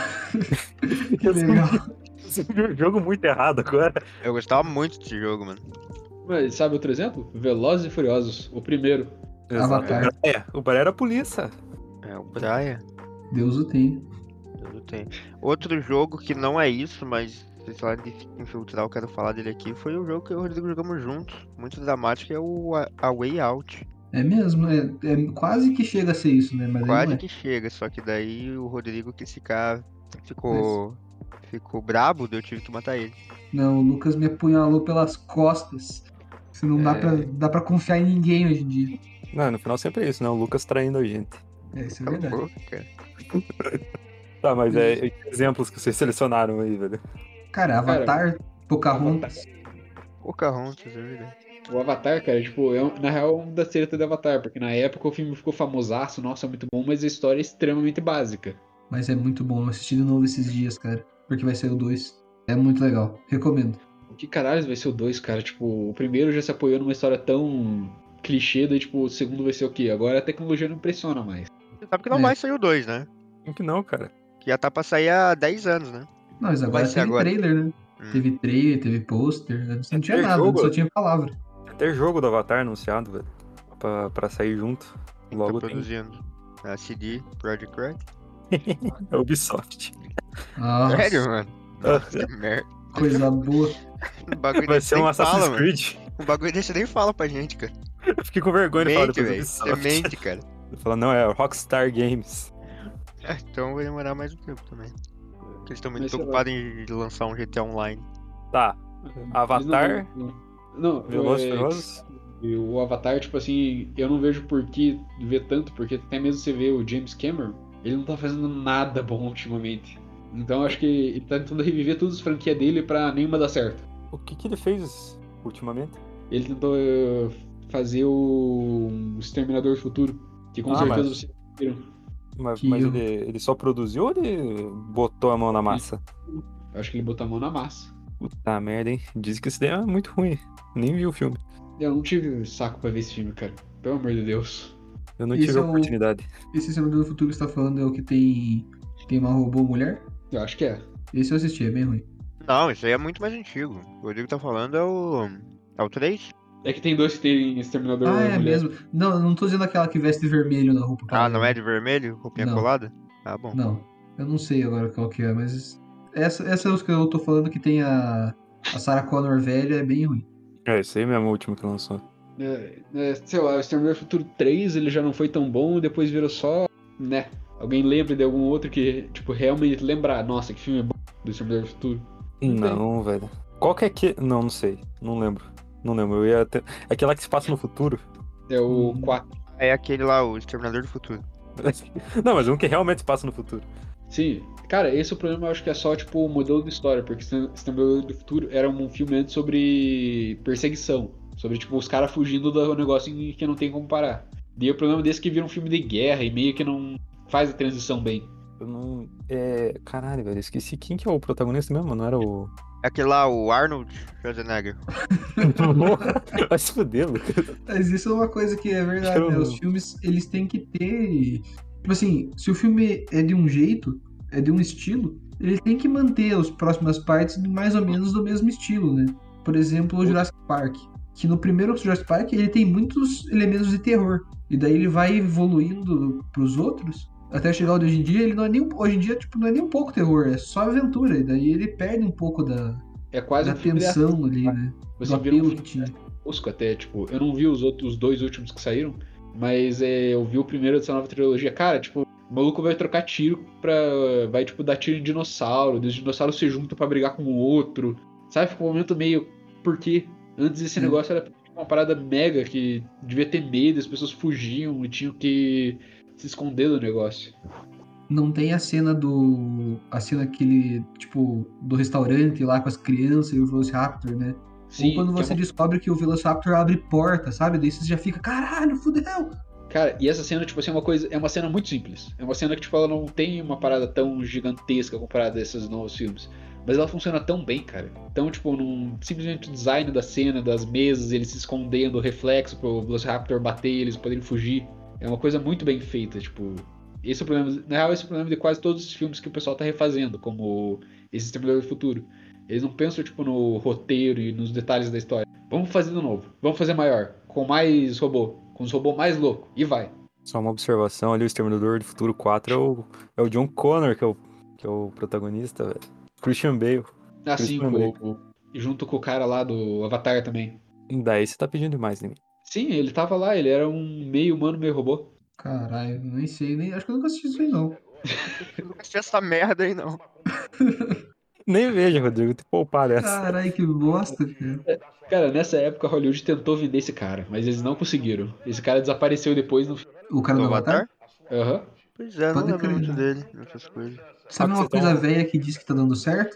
Que legal. Você viu o jogo muito errado agora. Eu gostava muito desse jogo, mano. Mas sabe outro exemplo? Velozes e Furiosos, o primeiro. Avatar. É, o Baré era a polícia. É o Praia. Deus o tenha. Eu tenho. Outro jogo que não é isso, mas vocês falaram de infiltrar, eu quero falar dele aqui, foi o jogo que eu e o Rodrigo jogamos juntos. Muito dramático, é o A, A Way Out. É mesmo, é, é quase que chega a ser isso, né? Mas aí Quase não é. que chega, só que daí o Rodrigo quis ficar. Ficou. Ficou brabo, daí eu tive que matar ele. Não, o Lucas me apunhalou pelas costas. Se não dá, É. pra, dá pra confiar em ninguém hoje em dia. Não, no final sempre é isso, né? O Lucas traindo a gente. É, isso é Cala a verdade. boca, cara. Tá, mas é exemplos que vocês selecionaram aí, velho. Cara, Avatar, Pocahontas. Pocahontas, é verdade. O Avatar, cara, tipo, é, um- na real é um da treta do Avatar, porque na época o filme ficou famosaço, nossa, muito bom, mas a história é extremamente básica. Mas é muito bom. Eu assisti de novo esses dias, cara. Porque vai ser o dois. É muito legal. Recomendo. O que caralho vai ser o dois, cara? Tipo, o primeiro já se apoiou numa história tão clichê, daí tipo, o segundo vai ser o quê? Agora a tecnologia não impressiona mais. Você sabe que não É. vai sair o dois, né? Como que não, cara? Que já tá pra sair há dez anos, né? Não, mas agora Vai ser teve agora. trailer, né? Hum. Teve trailer, teve pôster. Antes não tinha Tem nada, jogo? só tinha palavra. Tem até jogo do Avatar anunciado, velho. Pra, pra sair junto. Quem Logo tá tem. produzindo? A C D Projekt Red? É Ubisoft. Nossa, Sério, mano? Nossa, que merda. coisa boa. Um bagulho Vai desse ser um nem Assassin's fala, mano. Creed. Um bagulho desse nem fala pra gente, cara. Eu fiquei com vergonha de falar Mente, depois velho. Você Ubisoft. mente, cara. Fala, não, é Rockstar Games. É, então vai demorar mais um tempo também. Porque eles estão muito Mas sei lá. preocupados em lançar um G T A Online. Tá. Avatar, Eles Não, não, Velozes e é, Furiosos. e o Avatar, tipo assim, eu não vejo por que ver tanto, porque até mesmo você vê o James Cameron, ele não tá fazendo nada bom ultimamente. Então eu acho que ele tá tentando reviver todas as franquias dele pra nenhuma dar certo. O que que ele fez ultimamente? Ele tentou eh, fazer o Exterminador do Futuro, que com Ah, certeza mas- vocês viram. Mas, Que mas erro. ele, ele só produziu ou ele botou a mão na massa? Eu acho que ele botou a mão na massa. Puta merda, hein? Diz que esse daí é muito ruim. Nem vi o filme. Eu não tive saco pra ver esse filme, cara. Pelo amor de Deus. Eu não Esse tive é a o- oportunidade. Esse Senador do Futuro que você tá falando é o que tem, tem uma robô mulher? Eu acho que é. Esse eu assisti, é bem ruim. Não, isso aí é muito mais antigo. O Rodrigo tá falando é o. É o três? É que tem dois que tem Exterminador Ah, é mulher. mesmo? Não, eu não tô dizendo aquela que veste vermelho na roupa. Ah, não é de vermelho? Roupinha Não. colada? Ah, bom. Não, eu não sei agora qual que é, mas essa, essa é os que eu tô falando que tem a, a Sarah Connor velha, é bem ruim. É, esse aí mesmo, o último que lançou. É, é, sei lá, o Exterminador do Futuro três ele já não foi tão bom e depois virou só, né? Alguém lembra de algum outro que, tipo, realmente lembrar, nossa, que filme é bom do Exterminador do Futuro? Não, velho. Qual que é que. Não, não sei. Não lembro. Não lembro. Eu ia ter... Aquela que se passa no futuro. É o Hum. quatro. É aquele lá, o Exterminador do Futuro. Não, mas um que realmente se passa no futuro. Sim, cara, esse é o problema, eu acho que é só, tipo, o modelo de história, porque Exterminador do Futuro era um filme antes sobre perseguição, sobre, tipo, os caras fugindo do negócio em que não tem como parar. E o problema desse é que vira um filme de guerra e meio que não faz a transição bem. Eu não. É. Caralho, velho. Esqueci quem que é o protagonista mesmo, não era o. É aquele lá, o Arnold Schwarzenegger. Vai se fuder, Lucas. Mas isso é uma coisa que é verdade, Eu né? não. Os filmes, eles têm que ter... Tipo assim, se o filme é de um jeito, é de um estilo, ele tem que manter as próximas partes mais ou menos do mesmo estilo, né? Por exemplo, o Jurassic Park. Que no primeiro Jurassic Park, ele tem muitos elementos de terror. E daí ele vai evoluindo pros outros, até chegar onde hoje em dia, ele não é nem um- hoje em dia, tipo, não é nem um pouco terror, é só aventura. E daí ele perde um pouco da, É quase da um filme de tensão ali, né? Você Do vira um apelo filme que tinha. tosco até, tipo, eu não vi os outros os dois últimos que saíram, mas é, eu vi o primeiro dessa nova trilogia. Cara, tipo, o maluco vai trocar tiro pra. Vai, tipo, dar tiro em dinossauro, os dinossauros se juntam pra brigar com o outro. Sabe? Fica um momento meio. Por quê? Antes esse Sim. negócio era uma parada mega que devia ter medo, as pessoas fugiam e tinham que se esconder do negócio. Não tem a cena do. A cena aquele, tipo, do restaurante lá com as crianças e o Velociraptor, né? Ou Sim, quando que é você uma descobre que o Velociraptor abre porta, sabe? Daí você já fica, caralho, fudeu! Cara, e essa cena, tipo assim, é uma coisa. É uma cena muito simples. É uma cena que, tipo, ela não tem uma parada tão gigantesca comparada a esses novos filmes. Mas ela funciona tão bem, cara. Então, tipo, num, simplesmente o design da cena, das mesas, eles se escondendo, o reflexo pro Velociraptor bater, eles poderem fugir. É uma coisa muito bem feita, tipo. Esse é o problema. Na real, esse é o problema de quase todos os filmes que o pessoal tá refazendo, como esse Exterminador do Futuro. Eles não pensam, tipo, no roteiro e nos detalhes da história. Vamos fazer de novo. Vamos fazer maior. Com mais robô. Com os robôs mais loucos. E vai. Só uma observação ali, o Exterminador do Futuro quatro é o, é o John Connor, que é o, que é o protagonista, velho. Christian Bale. Assim, Christian Bale. com, junto com o cara lá do Avatar também. Daí você tá pedindo demais de mim. Sim, ele tava lá. Ele era um meio humano, meio robô. Caralho, nem sei, nem. Acho que eu nunca assisti isso aí, não. Eu nunca assisti essa merda aí, não. Nem veja, Rodrigo, te poupar dessa. Caralho, que bosta, cara. Cara, nessa época Hollywood tentou vender esse cara, mas eles não conseguiram. Esse cara desapareceu depois no. O cara do Do Avatar? Aham. Pois é, não Pode lembro crer. muito dele, nessas coisas. Sabe Ah, uma vocês coisa tão- velha que diz que tá dando certo?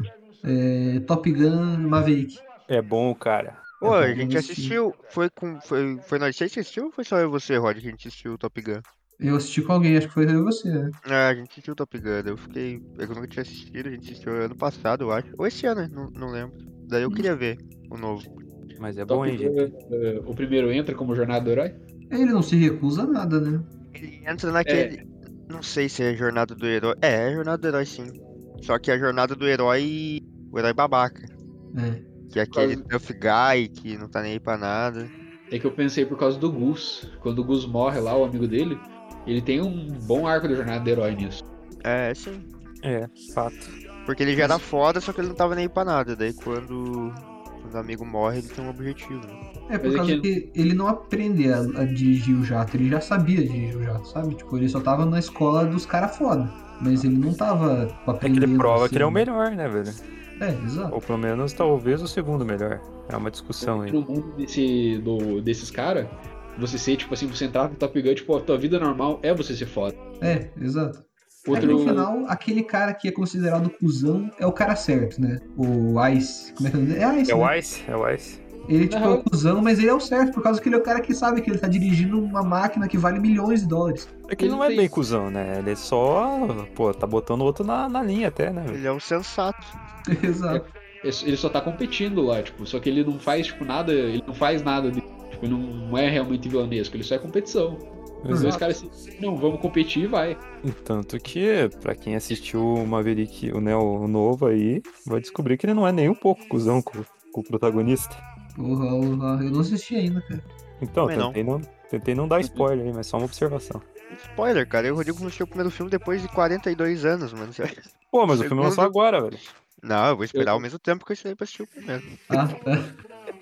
É Top Gun Maverick. É bom, cara. Pô, É a bom, gente eu assisti. assistiu. Foi com. Foi, foi nós seis que assistiu ou foi só eu e você, Rod, que a gente assistiu o Top Gun? Eu assisti com alguém, acho que foi eu e você, né? Ah, a gente assistiu o Top Gun, daí eu fiquei. Eu nunca tinha assistido, a gente assistiu ano passado, eu acho. Ou esse ano, não, não lembro. Daí eu queria ver o novo. Mas é bom, Top hein, Gun, gente? eh, o primeiro entra como jornada do herói? Ele não se recusa a nada, né? Ele entra naquele. Não sei se é jornada do herói. É, é jornada do herói sim. Só que é a jornada do herói. O herói babaca. É. Que é aquele Quase- tough guy que não tá nem aí pra nada. É que eu pensei por causa do Gus. Quando o Gus morre lá, o amigo dele, ele tem um bom arco de jornada do herói nisso. É, sim. É, fato. Porque ele já era foda, só que ele não tava nem aí pra nada. Daí quando, quando o amigo morre, ele tem um objetivo, né? É por Mas é causa que- que ele não aprende a, a dirigir o jato, ele já sabia dirigir o jato, sabe? Tipo, ele só tava na escola dos caras foda. Mas ele não tava tipo, É que aprendendo. ele prova assim. que ele é o melhor, né, velho? É, exato. Ou pelo menos, talvez, o segundo melhor. É uma discussão aí. No mundo desse, do, desses caras, você ser, tipo assim, você entrar no Top Gun, tipo, a tua vida normal é você ser foda. É, exato. É que Outro. no final, aquele cara que é considerado cuzão é o cara certo, né? O Ice. Como é que é o nome dele? É Ice, É né? o Ice? É o Ice. Ele, tipo, é Aham. o cuzão, mas ele é o certo, por causa que ele é o cara que sabe que ele tá dirigindo uma máquina que vale milhões de dólares. É que ele Ele não é tem- bem cuzão, né? Ele só, pô, tá botando o outro na, na linha até, né? velho? Ele é um sensato. Exato. Ele só tá competindo lá, tipo, só que ele não faz, tipo, nada, ele não faz nada, de, tipo, ele não é realmente vilanesco, ele só é competição. Os dois Exato. caras assim, não, vamos competir e vai. Tanto que, pra quem assistiu o Maverick, o, né, o novo aí, vai descobrir que ele não é nem um pouco cuzão com, com o protagonista. Porra, porra, eu não assisti ainda, cara. Então, Também não. tentei não, tentei não dar spoiler aí, mas só uma observação. Spoiler, cara. Eu e o Rodrigo assistiu o primeiro filme depois de quarenta e dois anos, mano. Pô, mas o filme Segundo- lançou agora, velho. Não, eu vou esperar ao mesmo tempo que eu saí pra assistir o primeiro. Ah, tá.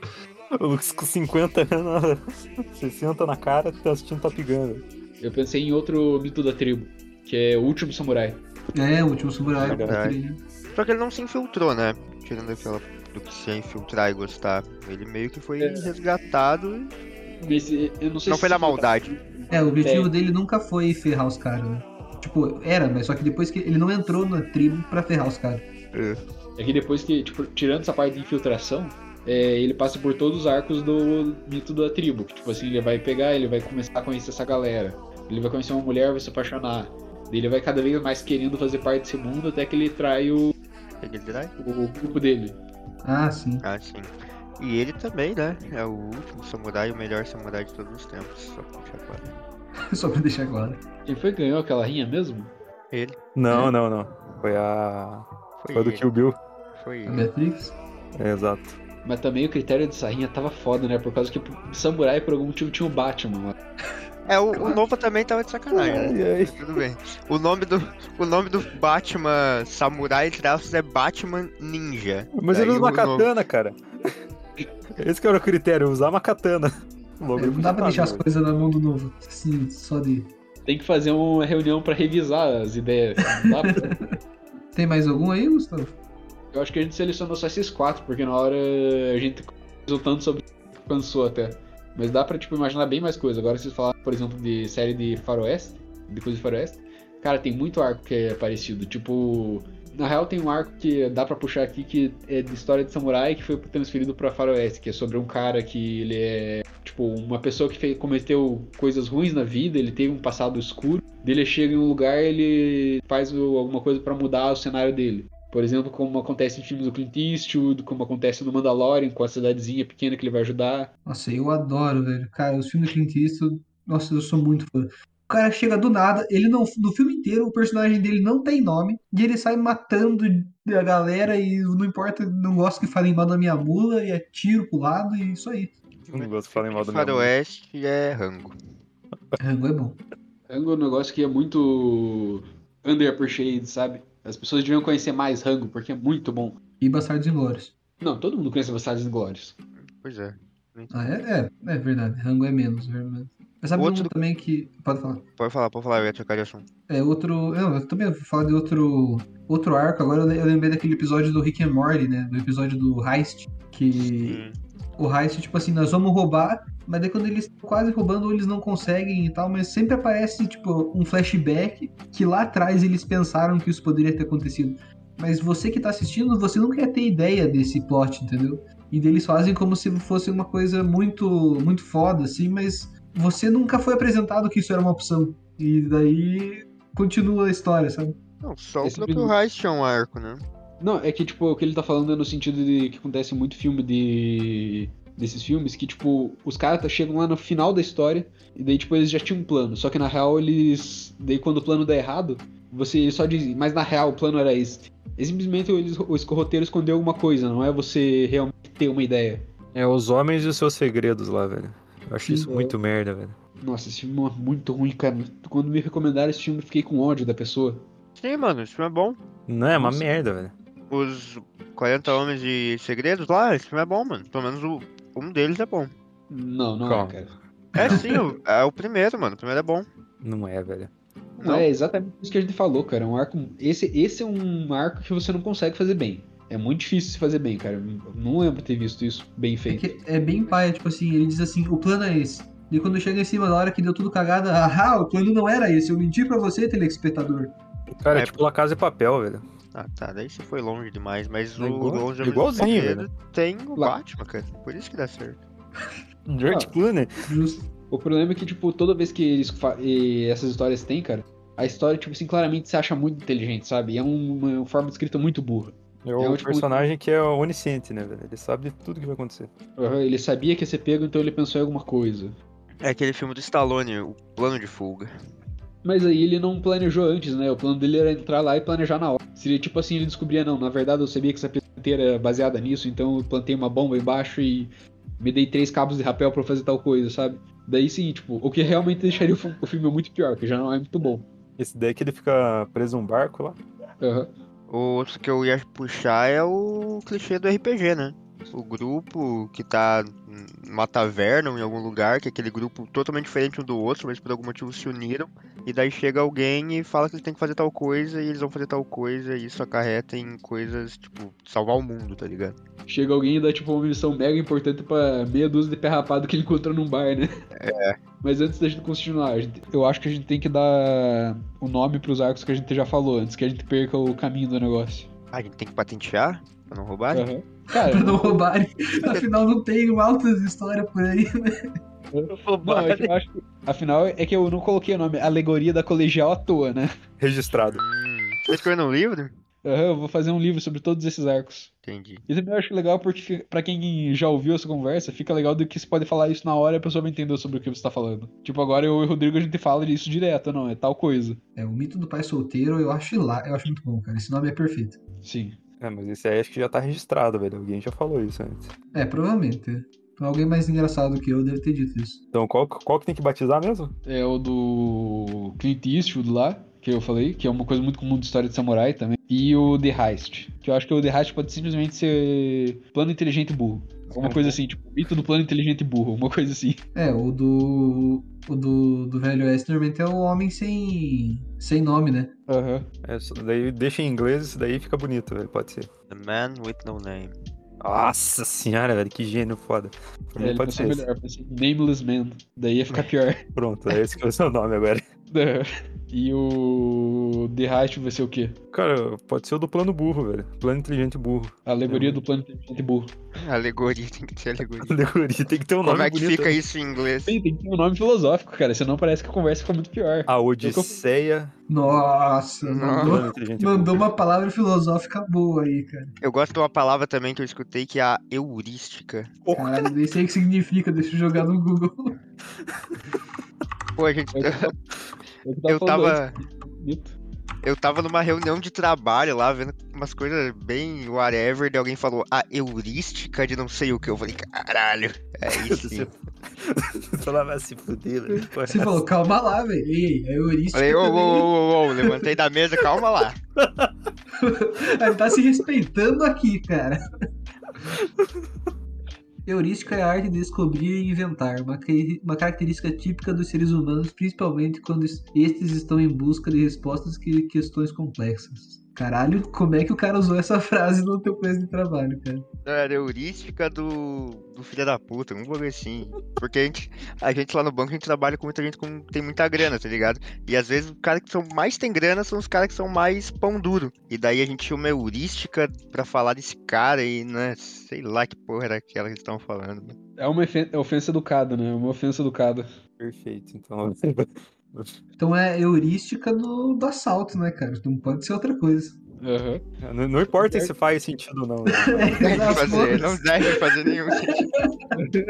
O Lucas com cinquenta anos, sessenta na cara, tá assistindo Top Gun, velho. Eu pensei em outro mito da tribo, que é o Último Samurai. É, o último samurai. pode Verdade. crer. Só que ele não se infiltrou, né? Tirando aquela do que se infiltrar e gostar. Ele meio que foi É. resgatado e Esse, eu não sei não se foi da se- maldade. É, o objetivo dele nunca foi ferrar os caras, né? Tipo, era, mas só que depois que ele não entrou na tribo pra ferrar os caras. É. É que depois que, tipo, tirando essa parte de infiltração, é, ele passa por todos os arcos do mito da tribo. Que, tipo assim, ele vai pegar, ele vai começar a conhecer essa galera. Ele vai conhecer uma mulher, vai se apaixonar. Daí ele vai cada vez mais querendo fazer parte desse mundo até que ele trai o, Ele trai? o grupo dele. Ah, sim. Ah, sim. E ele também, né? É o último samurai, o melhor samurai de todos os tempos. Só pra deixar claro. Só pra deixar claro. Quem foi que ganhou aquela rinha mesmo? Ele. Não, É. não, não. Foi a. Foi, Foi do ele. Kill Bill. Foi A ele. Beatrix? É, exato. Mas também o critério de Sarrinha tava foda, né? Por causa que Samurai, por algum motivo, tinha o Batman lá. É, o, o Nova também tava de sacanagem, né? Ai, ai. Tudo bem. O nome do, o nome do Batman Samurai, entre aspas, é Batman Ninja. Mas Daí ele usa uma o nome- katana, cara. Esse que era o critério, usar uma katana. Logo, É, não dá pra deixar as velho. coisas na mão do Novo. Assim, só de. Tem que fazer uma reunião pra revisar as ideias. Não dá pra... Tem mais algum aí, Gustavo? Eu acho que a gente selecionou só esses quatro, porque na hora a gente resultando sobre cansou até. Mas dá pra, tipo, imaginar bem mais coisa. Agora, se vocês falarem, por exemplo, de série de faroeste, de coisa de faroeste, cara, tem muito arco que é parecido. Tipo, na real tem um arco que dá pra puxar aqui que é de história de samurai que foi transferido pra faroeste, que é sobre um cara que ele é, tipo, uma pessoa que fez, cometeu coisas ruins na vida, ele teve um passado escuro, dele chega em um lugar ele faz o- alguma coisa pra mudar o cenário dele. Por exemplo, como acontece em filmes do Clint Eastwood, como acontece no Mandalorian, com a cidadezinha pequena que ele vai ajudar. Nossa, eu adoro, velho. Cara, os filmes do Clint Eastwood, nossa, eu sou muito fã. O cara chega do nada, ele não, no filme inteiro, o personagem dele não tem nome, e ele sai matando a galera e não importa, não gosto que falem mal da minha mula, e é tiro pro lado, e isso aí. Eu não gosto de falar mal de do meu amor. Faroeste é Rango. Rango é bom. Rango é um negócio que é muito underappreciated, sabe? As pessoas deviam conhecer mais Rango, porque é muito bom. E Bastardos Inglórios. Não, todo mundo conhece Bastardos Inglórios. Pois é. Ah, é, é, é verdade. Rango é menos, é menos. Mas sabe Outro um do- também que. Pode falar. Pode falar, pode falar, eu ia trocar de assunto. É outro. Não, eu também vou falar de outro. Outro arco. Agora eu le- eu lembrei daquele episódio do Rick and Morty, né? Do episódio do Heist. Que. Hum. O Heist, tipo assim, nós vamos roubar, mas daí quando eles estão quase roubando, eles não conseguem e tal, mas sempre aparece, tipo, um flashback que lá atrás eles pensaram que isso poderia ter acontecido. Mas você que tá assistindo, você não quer ter ideia desse plot, entendeu? E daí eles fazem como se fosse uma coisa muito, muito foda, assim, mas você nunca foi apresentado que isso era uma opção. E daí continua a história, sabe? Não, só Esse o próprio vídeo- Heist é um arco, né? Não, é que, tipo, o que ele tá falando é no sentido de que acontece muito filme de... desses filmes, que, tipo, os caras tá- chegam lá no final da história, e daí, tipo, eles já tinham um plano. Só que, na real, eles... Daí, quando o plano dá errado, você só diz, mas, na real, o plano era esse. É simplesmente eles, o roteiro escondeu alguma coisa, não é você realmente ter uma ideia. É Os Homens e os Seus Segredos lá, velho. Eu acho Sim, isso é. muito merda, velho. Nossa, esse filme é muito ruim, cara. Quando me recomendaram esse filme, eu fiquei com ódio da pessoa. Sim, mano, esse filme é bom. Não, é uma Nossa. merda, velho. Os quarenta Homens de Segredos lá, esse filme é bom, mano. Pelo menos o, um deles é bom. Não, não Calma. é, cara. É sim, o- é o primeiro, mano. O primeiro é bom. Não é, velho. Não, é exatamente isso que a gente falou, cara. É um arco. Esse, esse é um arco que você não consegue fazer bem. É muito difícil de fazer bem, cara. Eu não lembro de ter visto isso bem É, feito. que é bem paia, tipo assim, ele diz assim, o plano é esse. E quando chega em cima da hora que deu tudo cagada, ah, o plano não era esse, eu menti pra você, telespectador. Cara, é É. tipo La Casa de Papel, velho. Ah, tá. Daí você foi longe demais. Mas É o igual- Longe Homens igualzinho, de Segredo tem o Lá. Batman, cara. Por isso que dá certo. George Ah. Clooney. Justo. O problema é que, tipo, toda vez que eles fa- e essas histórias têm, cara, a história, tipo assim, claramente se acha muito inteligente, sabe? E é um- uma forma de escrita muito burra. É o É o tipo- personagem que é onisciente, né, velho? Ele sabe de tudo que vai acontecer. Uhum, ele sabia que ia ser pego, então ele pensou em alguma coisa. É aquele filme do Stallone, o Plano de Fuga. Mas aí ele não planejou antes, né? O plano dele era entrar lá e planejar na hora. Seria tipo assim, ele descobria, não, na verdade eu sabia que essa pessoa inteira era baseada nisso, então eu plantei uma bomba embaixo e me dei três cabos de rapel pra fazer tal coisa, sabe? Daí sim, tipo, o que realmente deixaria o fi- o filme muito pior, que já não é muito bom. Esse daí que ele fica preso num barco lá. Aham. O outro que eu ia puxar é o clichê do R P G, né? O grupo que tá numa taverna ou em algum lugar, que é aquele grupo totalmente diferente um do outro, mas por algum motivo se uniram. E daí chega alguém e fala que eles têm que fazer tal coisa, e eles vão fazer tal coisa, e isso acarreta em coisas, tipo, salvar o mundo, tá ligado? Chega alguém e dá tipo uma missão mega importante pra meia dúzia de pé rapado que ele encontrou num bar, né? É. Mas antes da gente continuar, a gente- eu acho que a gente tem que dar o nome pros arcos que a gente já falou, antes que a gente perca o caminho do negócio. Ah, a gente tem que patentear pra não roubar? Aham. Cara, Pra não roubarem. Afinal, não tem altas histórias por aí, né? não, é que eu acho que, afinal, é que eu não coloquei o nome Alegoria da Colegial à toa, né? Registrado. Hum, você tá escrevendo um livro? Aham, eu vou fazer um livro sobre todos esses arcos. Entendi. E também eu acho legal porque, fica- pra quem já ouviu essa conversa, fica legal do que você pode falar isso na hora e a pessoa vai entender sobre o que você tá falando. Tipo, agora eu e o Rodrigo a gente fala disso direto, não, é tal coisa. É, o mito do pai solteiro eu acho lá, eu acho muito bom, cara. Esse nome é perfeito. Sim. É, mas esse aí acho que já tá registrado, velho. Alguém já falou isso antes. É, provavelmente. Alguém mais engraçado que eu deve ter dito isso. Então qual, qual que tem que batizar mesmo? É o do Clint Eastwood lá, que eu falei, que é uma coisa muito comum de história de samurai também. E o The Heist, que eu acho que o The Heist pode simplesmente ser plano inteligente burro. Alguma coisa assim, tipo, mito do plano inteligente burro, uma coisa assim. É, o do. O do, do Velho Oeste normalmente é o homem sem. sem nome, né? Aham. É, só- daí deixa em inglês, isso daí fica bonito, velho. Pode ser. The Man with No Name. Nossa senhora, velho, que gênio foda. Pra É, mim ele pode pode ser ser esse. melhor, pode ser Nameless Man. Daí ia ficar pior. Pronto, é esse que é o seu nome agora. E o The Heist vai ser o quê? Cara, pode ser o do plano burro, velho. Plano inteligente burro. A alegoria do plano inteligente burro. Alegoria, tem que ter alegoria. Alegoria, tem que ter um nome Como é que bonito. fica isso em inglês? Tem, tem que ter um nome filosófico, cara, senão parece que a conversa fica muito pior. A Odisseia. Nossa, Não. mandou, Plano inteligente mandou burro. uma palavra filosófica boa aí, cara. Eu gosto de uma palavra também que eu escutei que é a heurística. Caralho, nem sei o que significa, deixa eu jogar no Google. Pô, a gente. É o que eu tava- é o que Eu falando tava. antes, mito. Eu tava numa reunião de trabalho lá, vendo umas coisas bem whatever, e alguém falou a heurística de não sei o que. Eu falei, caralho, é isso sim. Você lá vai se fuder, velho. Porra, Você falou, calma lá, velho. Ei, é heurística Falei, ô, ô, também. ô, ô, ô, levantei da mesa, calma lá. Ele tá se respeitando aqui, cara. Heurística é a arte de descobrir e inventar, uma, cri- uma característica típica dos seres humanos, principalmente quando es- estes estão em busca de respostas que questões complexas. Caralho, como é que o cara usou essa frase no teu peso de trabalho, cara? Era heurística do, do filho da puta, um bagulho assim. Porque a gente, a gente lá no banco, a gente trabalha com muita gente que tem muita grana, tá ligado? E às vezes os caras que são mais tem grana são os caras que são mais pão duro. E daí a gente tinha uma heurística pra falar desse cara e, né, sei lá que porra era aquela que eles estavam falando. Né? É uma ofen- é ofensa educada, né? Uma ofensa educada. Perfeito, então. Então é heurística do, do assalto, né, cara? Não pode ser outra coisa. Aham. Não, não importa se faz sentido ou não. Né? Não deve Das fazer, fotos. não deve fazer nenhum sentido.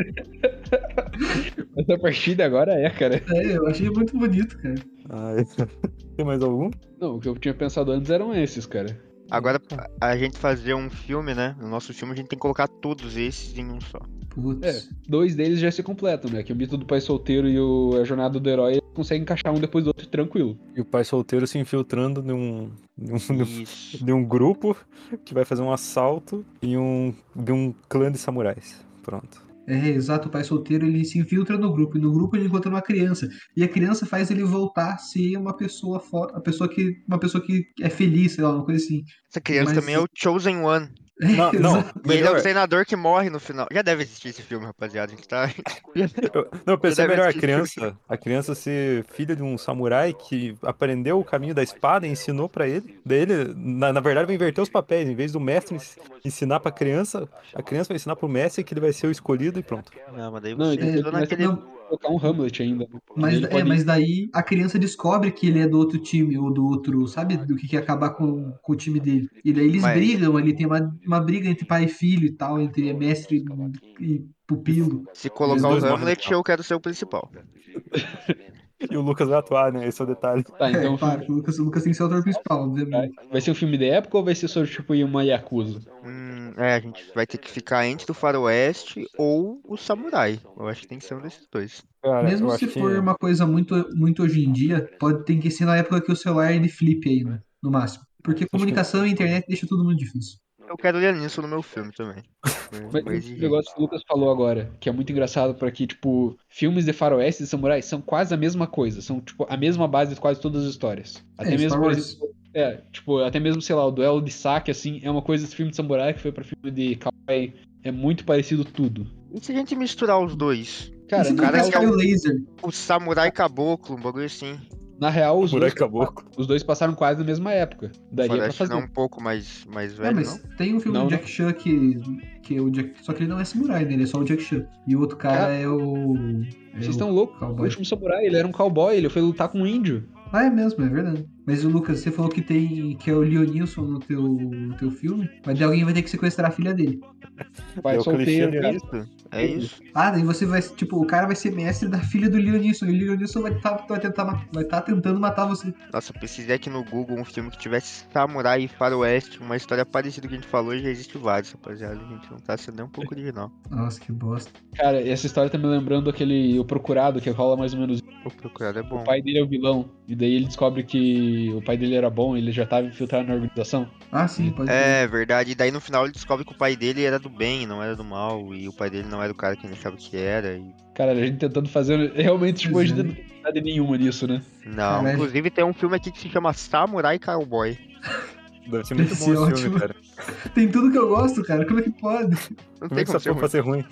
Mas a partida agora é, cara. É, eu achei muito bonito, cara. Ai, tem mais algum? Não, o que eu tinha pensado antes eram esses, cara. Agora, a a gente fazer um filme, né? No nosso filme, a gente tem que colocar todos esses em um só. Putz. É, dois deles já se completam, né? Que o mito do pai solteiro e o, a jornada do herói conseguem encaixar um depois do outro tranquilo. E o pai solteiro se infiltrando num, num, num, Isso. de um grupo que vai fazer um assalto em um, de um clã de samurais. Pronto. É, exato, o pai solteiro ele se infiltra no grupo, e no grupo ele encontra uma criança. E a criança faz ele voltar a ser uma pessoa fora, uma pessoa que, uma pessoa que é feliz, sei lá, uma coisa assim. Essa criança Mas- também é o Chosen One. Não, não, Exato. E ele é melhor. o treinador que morre no final. Já deve existir esse filme, rapaziada. A gente tá. Eu, não, eu pensei deve melhor a assistir. criança. A criança ser filha de um samurai que aprendeu o caminho da espada e ensinou pra ele. Daí ele, na, na verdade, vai inverter os papéis. Em vez do mestre ens- ensinar pra criança, a criança vai ensinar pro mestre que ele vai ser o escolhido e pronto. Não, mas daí Não, você ele É, entrou começa naquele. não. a colocar um Hamlet ainda. Mas, Ele é, pode- mas daí a criança descobre que ele é do outro time, ou do outro, sabe, do que quer acabar com, com o time dele. E daí eles Mas- brigam, ali tem uma, uma briga entre pai e filho e tal, entre mestre e pupilo. Se Os colocar dois o morrem no Hamlet, final. eu quero ser o principal. E o Lucas vai atuar, né? Esse é o detalhe. Tá, então É, para, o Lucas, o Lucas tem que ser o autor principal, obviamente. vai ser um filme de época ou vai ser só tipo uma Yakuza? Hum, é, a gente vai ter que ficar entre o faroeste ou o samurai. Eu acho que tem que ser um desses dois. Cara, Mesmo eu se acho for que... uma coisa muito, muito hoje em dia, pode ter que ser na época que o celular é de flip ainda, no máximo. Porque comunicação e internet deixa tudo muito difícil. Eu quero olhar nisso no meu filme também. Mas Mas, o negócio que o Lucas falou agora, que é muito engraçado pra que, tipo, filmes de faroeste e samurais são quase a mesma coisa. São, tipo, a mesma base de quase todas as histórias. Até É, mesmo, Star por Wars. exemplo, é, tipo, até mesmo, sei lá, o duelo de saque, assim, é uma coisa desse filme de samurai que foi pra filme de cowboy. É muito parecido tudo. e se a gente misturar os dois? e Cara, se na cara trocar que é real, o laser? O samurai caboclo, um bagulho assim. na real os, dois, Buraco caboclo. os dois passaram quase na mesma época. Daria pra Faroeste fazer. não é um pouco mais, mais É, velho, mas não? tem um filme Não, do Jack Chan que, que é o Jack... Só que ele não é samurai, né? Ele é só o Jack Chan. E o outro cara Cara, é o... é Vocês o estão loucos? O cowboy. último samurai, ele era um cowboy, ele foi lutar com um índio. Ah, é mesmo, é verdade. Mas o Lucas, você falou que tem que é o Leonilson no teu, no teu filme, mas daí alguém vai ter que sequestrar a filha dele. Pai É o clichê, solteiro, É cara. isso, é isso. Ah, daí você vai, tipo, o cara vai ser mestre da filha do Leonilson, e o Leonilson vai estar vai tentar, ma- vai tá tentando matar você. Nossa, eu pesquisei aqui no Google um filme que tivesse samurai e faroeste, uma história parecida com o que a gente falou, já existe vários, rapaziada. A gente não tá sendo nem um pouco original. Nossa, que bosta. Cara, essa história tá me lembrando aquele O Procurado, que rola mais ou menos. O Procurado é bom. O pai dele é o vilão, e daí ele descobre que o pai dele era bom, ele já tava infiltrado na organização. Ah, sim, pode ser. É verdade, e daí no final ele descobre que o pai dele era do bem, não era do mal, e o pai dele não era o cara que ele achava que era. E... Cara, a gente tentando fazer. Realmente, tipo, a gente Pois é. não tem nada nenhuma nisso, né? Não, Caralho. inclusive tem um filme aqui que se chama Samurai Cowboy. Deve ser muito Esse bom esse ótimo. filme, cara. Tem tudo que eu gosto, cara. Como é que pode? Não Como é tem que como essa ser porra ruim. pode ser ruim?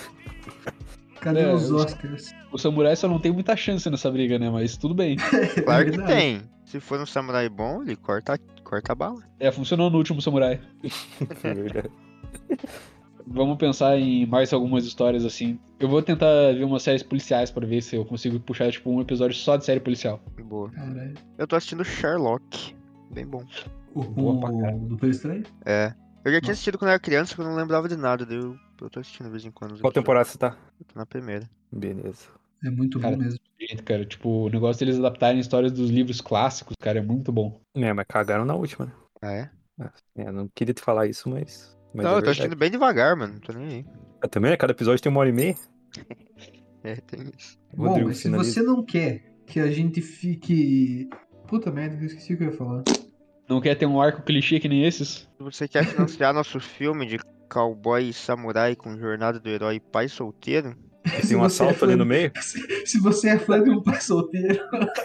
Cadê É, os eu- Oscars? O samurai só não tem muita chance nessa briga, né? Mas tudo bem. Claro que É verdade. tem. Se for um samurai bom, ele corta, corta a bala. É, funcionou no último samurai. É verdade. Vamos pensar em mais algumas histórias assim. Eu vou tentar ver umas séries policiais pra ver se eu consigo puxar, tipo, um episódio só de série policial. Boa. Caralho. Eu tô assistindo Sherlock. Bem bom. O, Boa pra caralho. o Doutor Estranho? É. Eu já tinha Nossa. assistido quando eu era criança, que eu não lembrava de nada. Daí eu, eu tô assistindo de vez em quando. os Qual episódios. temporada você tá? Eu tô na primeira. Beleza. É muito Cara, bom mesmo. Gente, cara, tipo, o negócio deles adaptarem histórias dos livros clássicos, cara, é muito bom. É, mas cagaram na última, né? Ah, é? É, não queria te falar isso, mas. mas não, é eu tô verdade. assistindo bem devagar, mano. Não tô nem aí. Ah, também, cada episódio tem uma hora e meia. É, tem isso. Bom, Rodrigo, mas se finaliza. você não quer que a gente fique... Puta merda, eu esqueci o que eu ia falar. Não quer ter um arco clichê que nem esses? Se você quer financiar nosso filme de cowboy e samurai com jornada do herói pai solteiro, Tem Se um você é assalto fã- ali no meio. Se você é fã de um pai solteiro...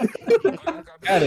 Cara,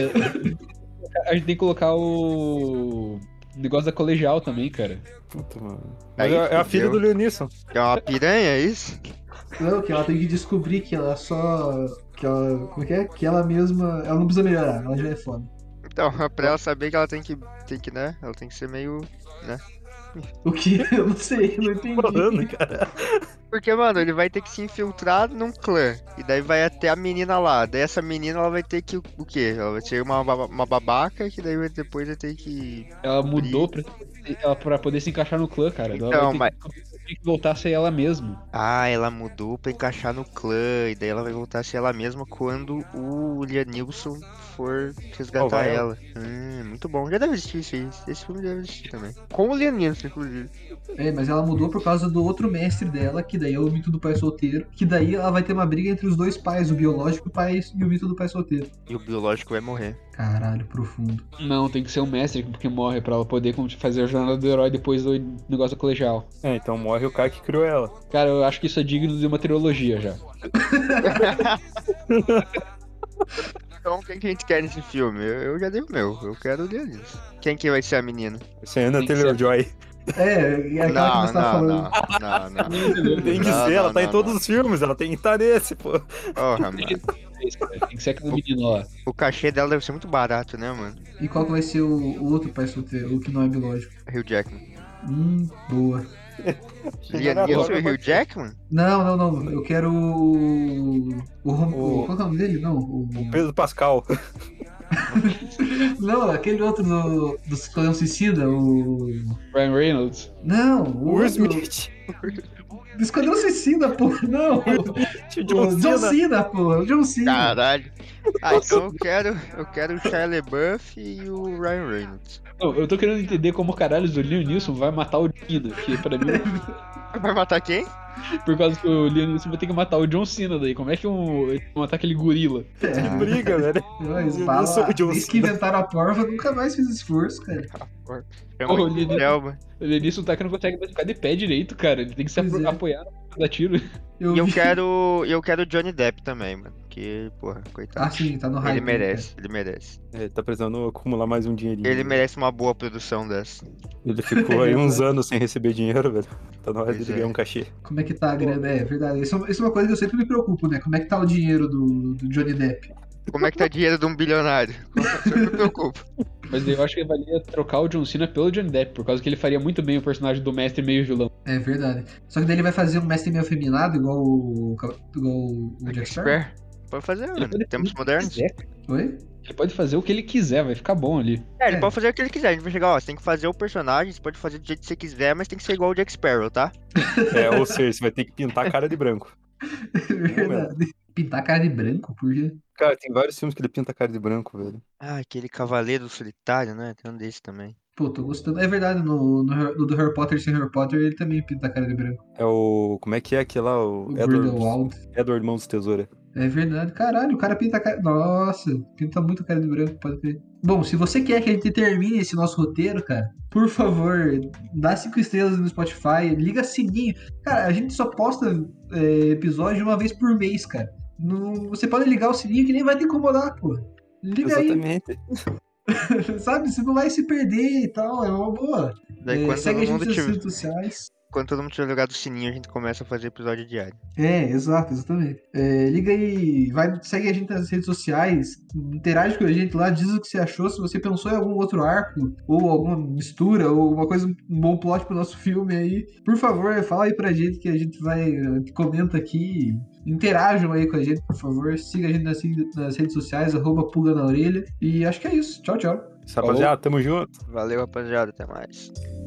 a gente tem que colocar o negócio da colegial também, cara. Puta, mano. Aí Mas é, é a filha fudeu. do Leonisson. é uma piranha, é isso? Não, que ela tem que descobrir que ela só... Que ela... Como é que é? Que ela mesma... Ela não precisa melhorar, ela já é foda. Então, pra ela saber que ela tem que, tem que, né? Ela tem que ser meio, né? O que? Eu não sei, eu não entendi. Falando, cara. Porque, mano, ele vai ter que se infiltrar num clã. E daí vai até a menina lá. Daí essa menina, ela vai ter que, o quê? Ela vai ser uma, baba- uma babaca que daí vai- depois vai ter que... Ela mudou pra, ela, pra poder se encaixar no clã, cara. Ela Então, vai ter que, tem que voltar a ser ela mesma. Ah, ela mudou pra encaixar no clã. E daí ela vai voltar a ser ela mesma quando o Lianilson for resgatar Oh, vai ela. Hum, muito bom. Já deve existir isso aí. Esse filme deve existir também. Com o Lianilson, inclusive. É, mas ela mudou por causa do outro mestre dela, que daí é o mito do pai solteiro. Que daí ela vai ter uma briga entre os dois pais, o biológico e o, pai, e o mito do pai solteiro. E o biológico vai morrer. Caralho, profundo. Não, tem que ser o mestre porque morre pra ela poder como, fazer a jornada do herói depois do negócio colegial. É, então morre o cara que criou ela. Cara, eu acho que isso é digno de uma trilogia já. Então, quem que a gente quer nesse filme? Eu, eu já dei o meu. Eu quero o Lianilson. Quem que vai ser a menina? Você é Anna Tem que Taylor-Joy. É, é aquela que você tá falando. não, não, não. Tem que Não, ser, ela não, tá em não, todos não. os filmes, ela tem que estar nesse, pô. Porra, mano. Tem que ser aquela menina lá. O cachê dela deve ser muito barato, né, mano? E qual que vai ser o, o outro pai solteiro, o que não é biológico? Hugh Jackman. Hum, boa. Lianilson e Hugh Jackman? Não, não, não. Eu quero o. O. Rom- O- o qual que é o nome dele? Não. O, O Pedro Pascal. não, aquele outro do, do Esquadrão Suicida, o. Ryan Reynolds. Não, o Will outro. Smith. Do Esquadrão Suicida, pô. Não. Tio O John John Cena. Cena, pô. O John Cena. Caralho. Ah, então eu quero, eu quero o Shia LaBeouf e o Ryan Reynolds. Não, eu tô querendo entender como caralho o Liam Neeson vai matar o Dina, que pra mim, Vai matar quem? por causa que o Liam Neeson vai ter que matar o John Cena daí. Como é que um, ele vai matar aquele gorila? Que É, briga, velho. Mas Eu bala, sou o John desde que Cena. inventaram a porva, nunca mais fiz esforço, cara. Chama Ô, o Lili. Selma. O Liam Neeson tá que não consegue mais ficar de pé direito, cara. Ele tem que se Pois apro- é. apoiar no tiro. Eu E eu vi- quero, eu quero o Johnny Depp também, mano. Porque, porra, coitado. Ah, sim, tá no hype. Ele merece, ele merece. É, tá precisando acumular mais um dinheirinho. Ele merece uma boa produção dessa. Ele ficou aí uns anos sem receber dinheiro, velho. Tá na hora Pois de é. ganhar um cachê. Como é que tá a grana? É verdade. Isso, isso é uma coisa que eu sempre me preocupo, né? Como é que tá o dinheiro do, do Johnny Depp? Como é que tá o dinheiro de um bilionário? Eu me preocupo. Mas daí eu acho que valia trocar o John Cena pelo Johnny Depp, por causa que ele faria muito bem o personagem do mestre meio vilão. É verdade. Só que daí ele vai fazer um mestre meio afeminado, igual o, igual o Jack Sparrow? Expert. Pode fazer, Ele mano. pode Tempos fazer o que modernos. quiser. Oi? Ele pode fazer o que ele quiser, vai ficar bom ali. É, ele É. pode fazer o que ele quiser. A gente vai chegar, ó, você tem que fazer o personagem, você pode fazer do jeito que você quiser, mas tem que ser igual o Jack Sparrow, tá? É, ou seja, você vai ter que pintar a cara de branco. Verdade. Pintar a cara de branco, por quê? Cara, tem vários filmes que ele pinta a cara de branco, velho. Ah, aquele Cavaleiro Solitário, né? Tem um desse também. Pô, tô gostando. É verdade, no, no, no do Harry Potter sem Harry Potter, ele também pinta a cara de branco. É o. Como é que é aquele lá? O O Edward, Grindelwald. Edward Mãos de Tesoura. É verdade. Caralho, o cara pinta a cara... Nossa, pinta muito a cara de branco, pode crer. Bom, se você quer que a gente termine esse nosso roteiro, cara, por favor, dá cinco estrelas no Spotify, liga sininho. Cara, a gente só posta é, episódio uma vez por mês, cara. Não, você pode ligar o sininho que nem vai te incomodar, pô. Liga Exatamente. aí, sabe? Você não vai se perder e tal, é uma boa. Daí É, quando segue todo a gente mundo nas tiver. redes sociais. Quando todo mundo tiver ligado o sininho, a gente começa a fazer episódio diário. É, exato, exatamente. É, liga aí, vai, segue a gente nas redes sociais, interage com a gente lá, diz o que você achou, se você pensou em algum outro arco, ou alguma mistura, ou alguma coisa, um bom plot pro nosso filme aí. Por favor, fala aí pra gente que a gente vai, comenta aqui, interajam aí com a gente, por favor. Siga a gente nas, nas redes sociais, arroba pulga na orelha. E acho que é isso. Tchau, tchau. Rapaziada, tamo junto. Valeu, rapaziada. Até mais.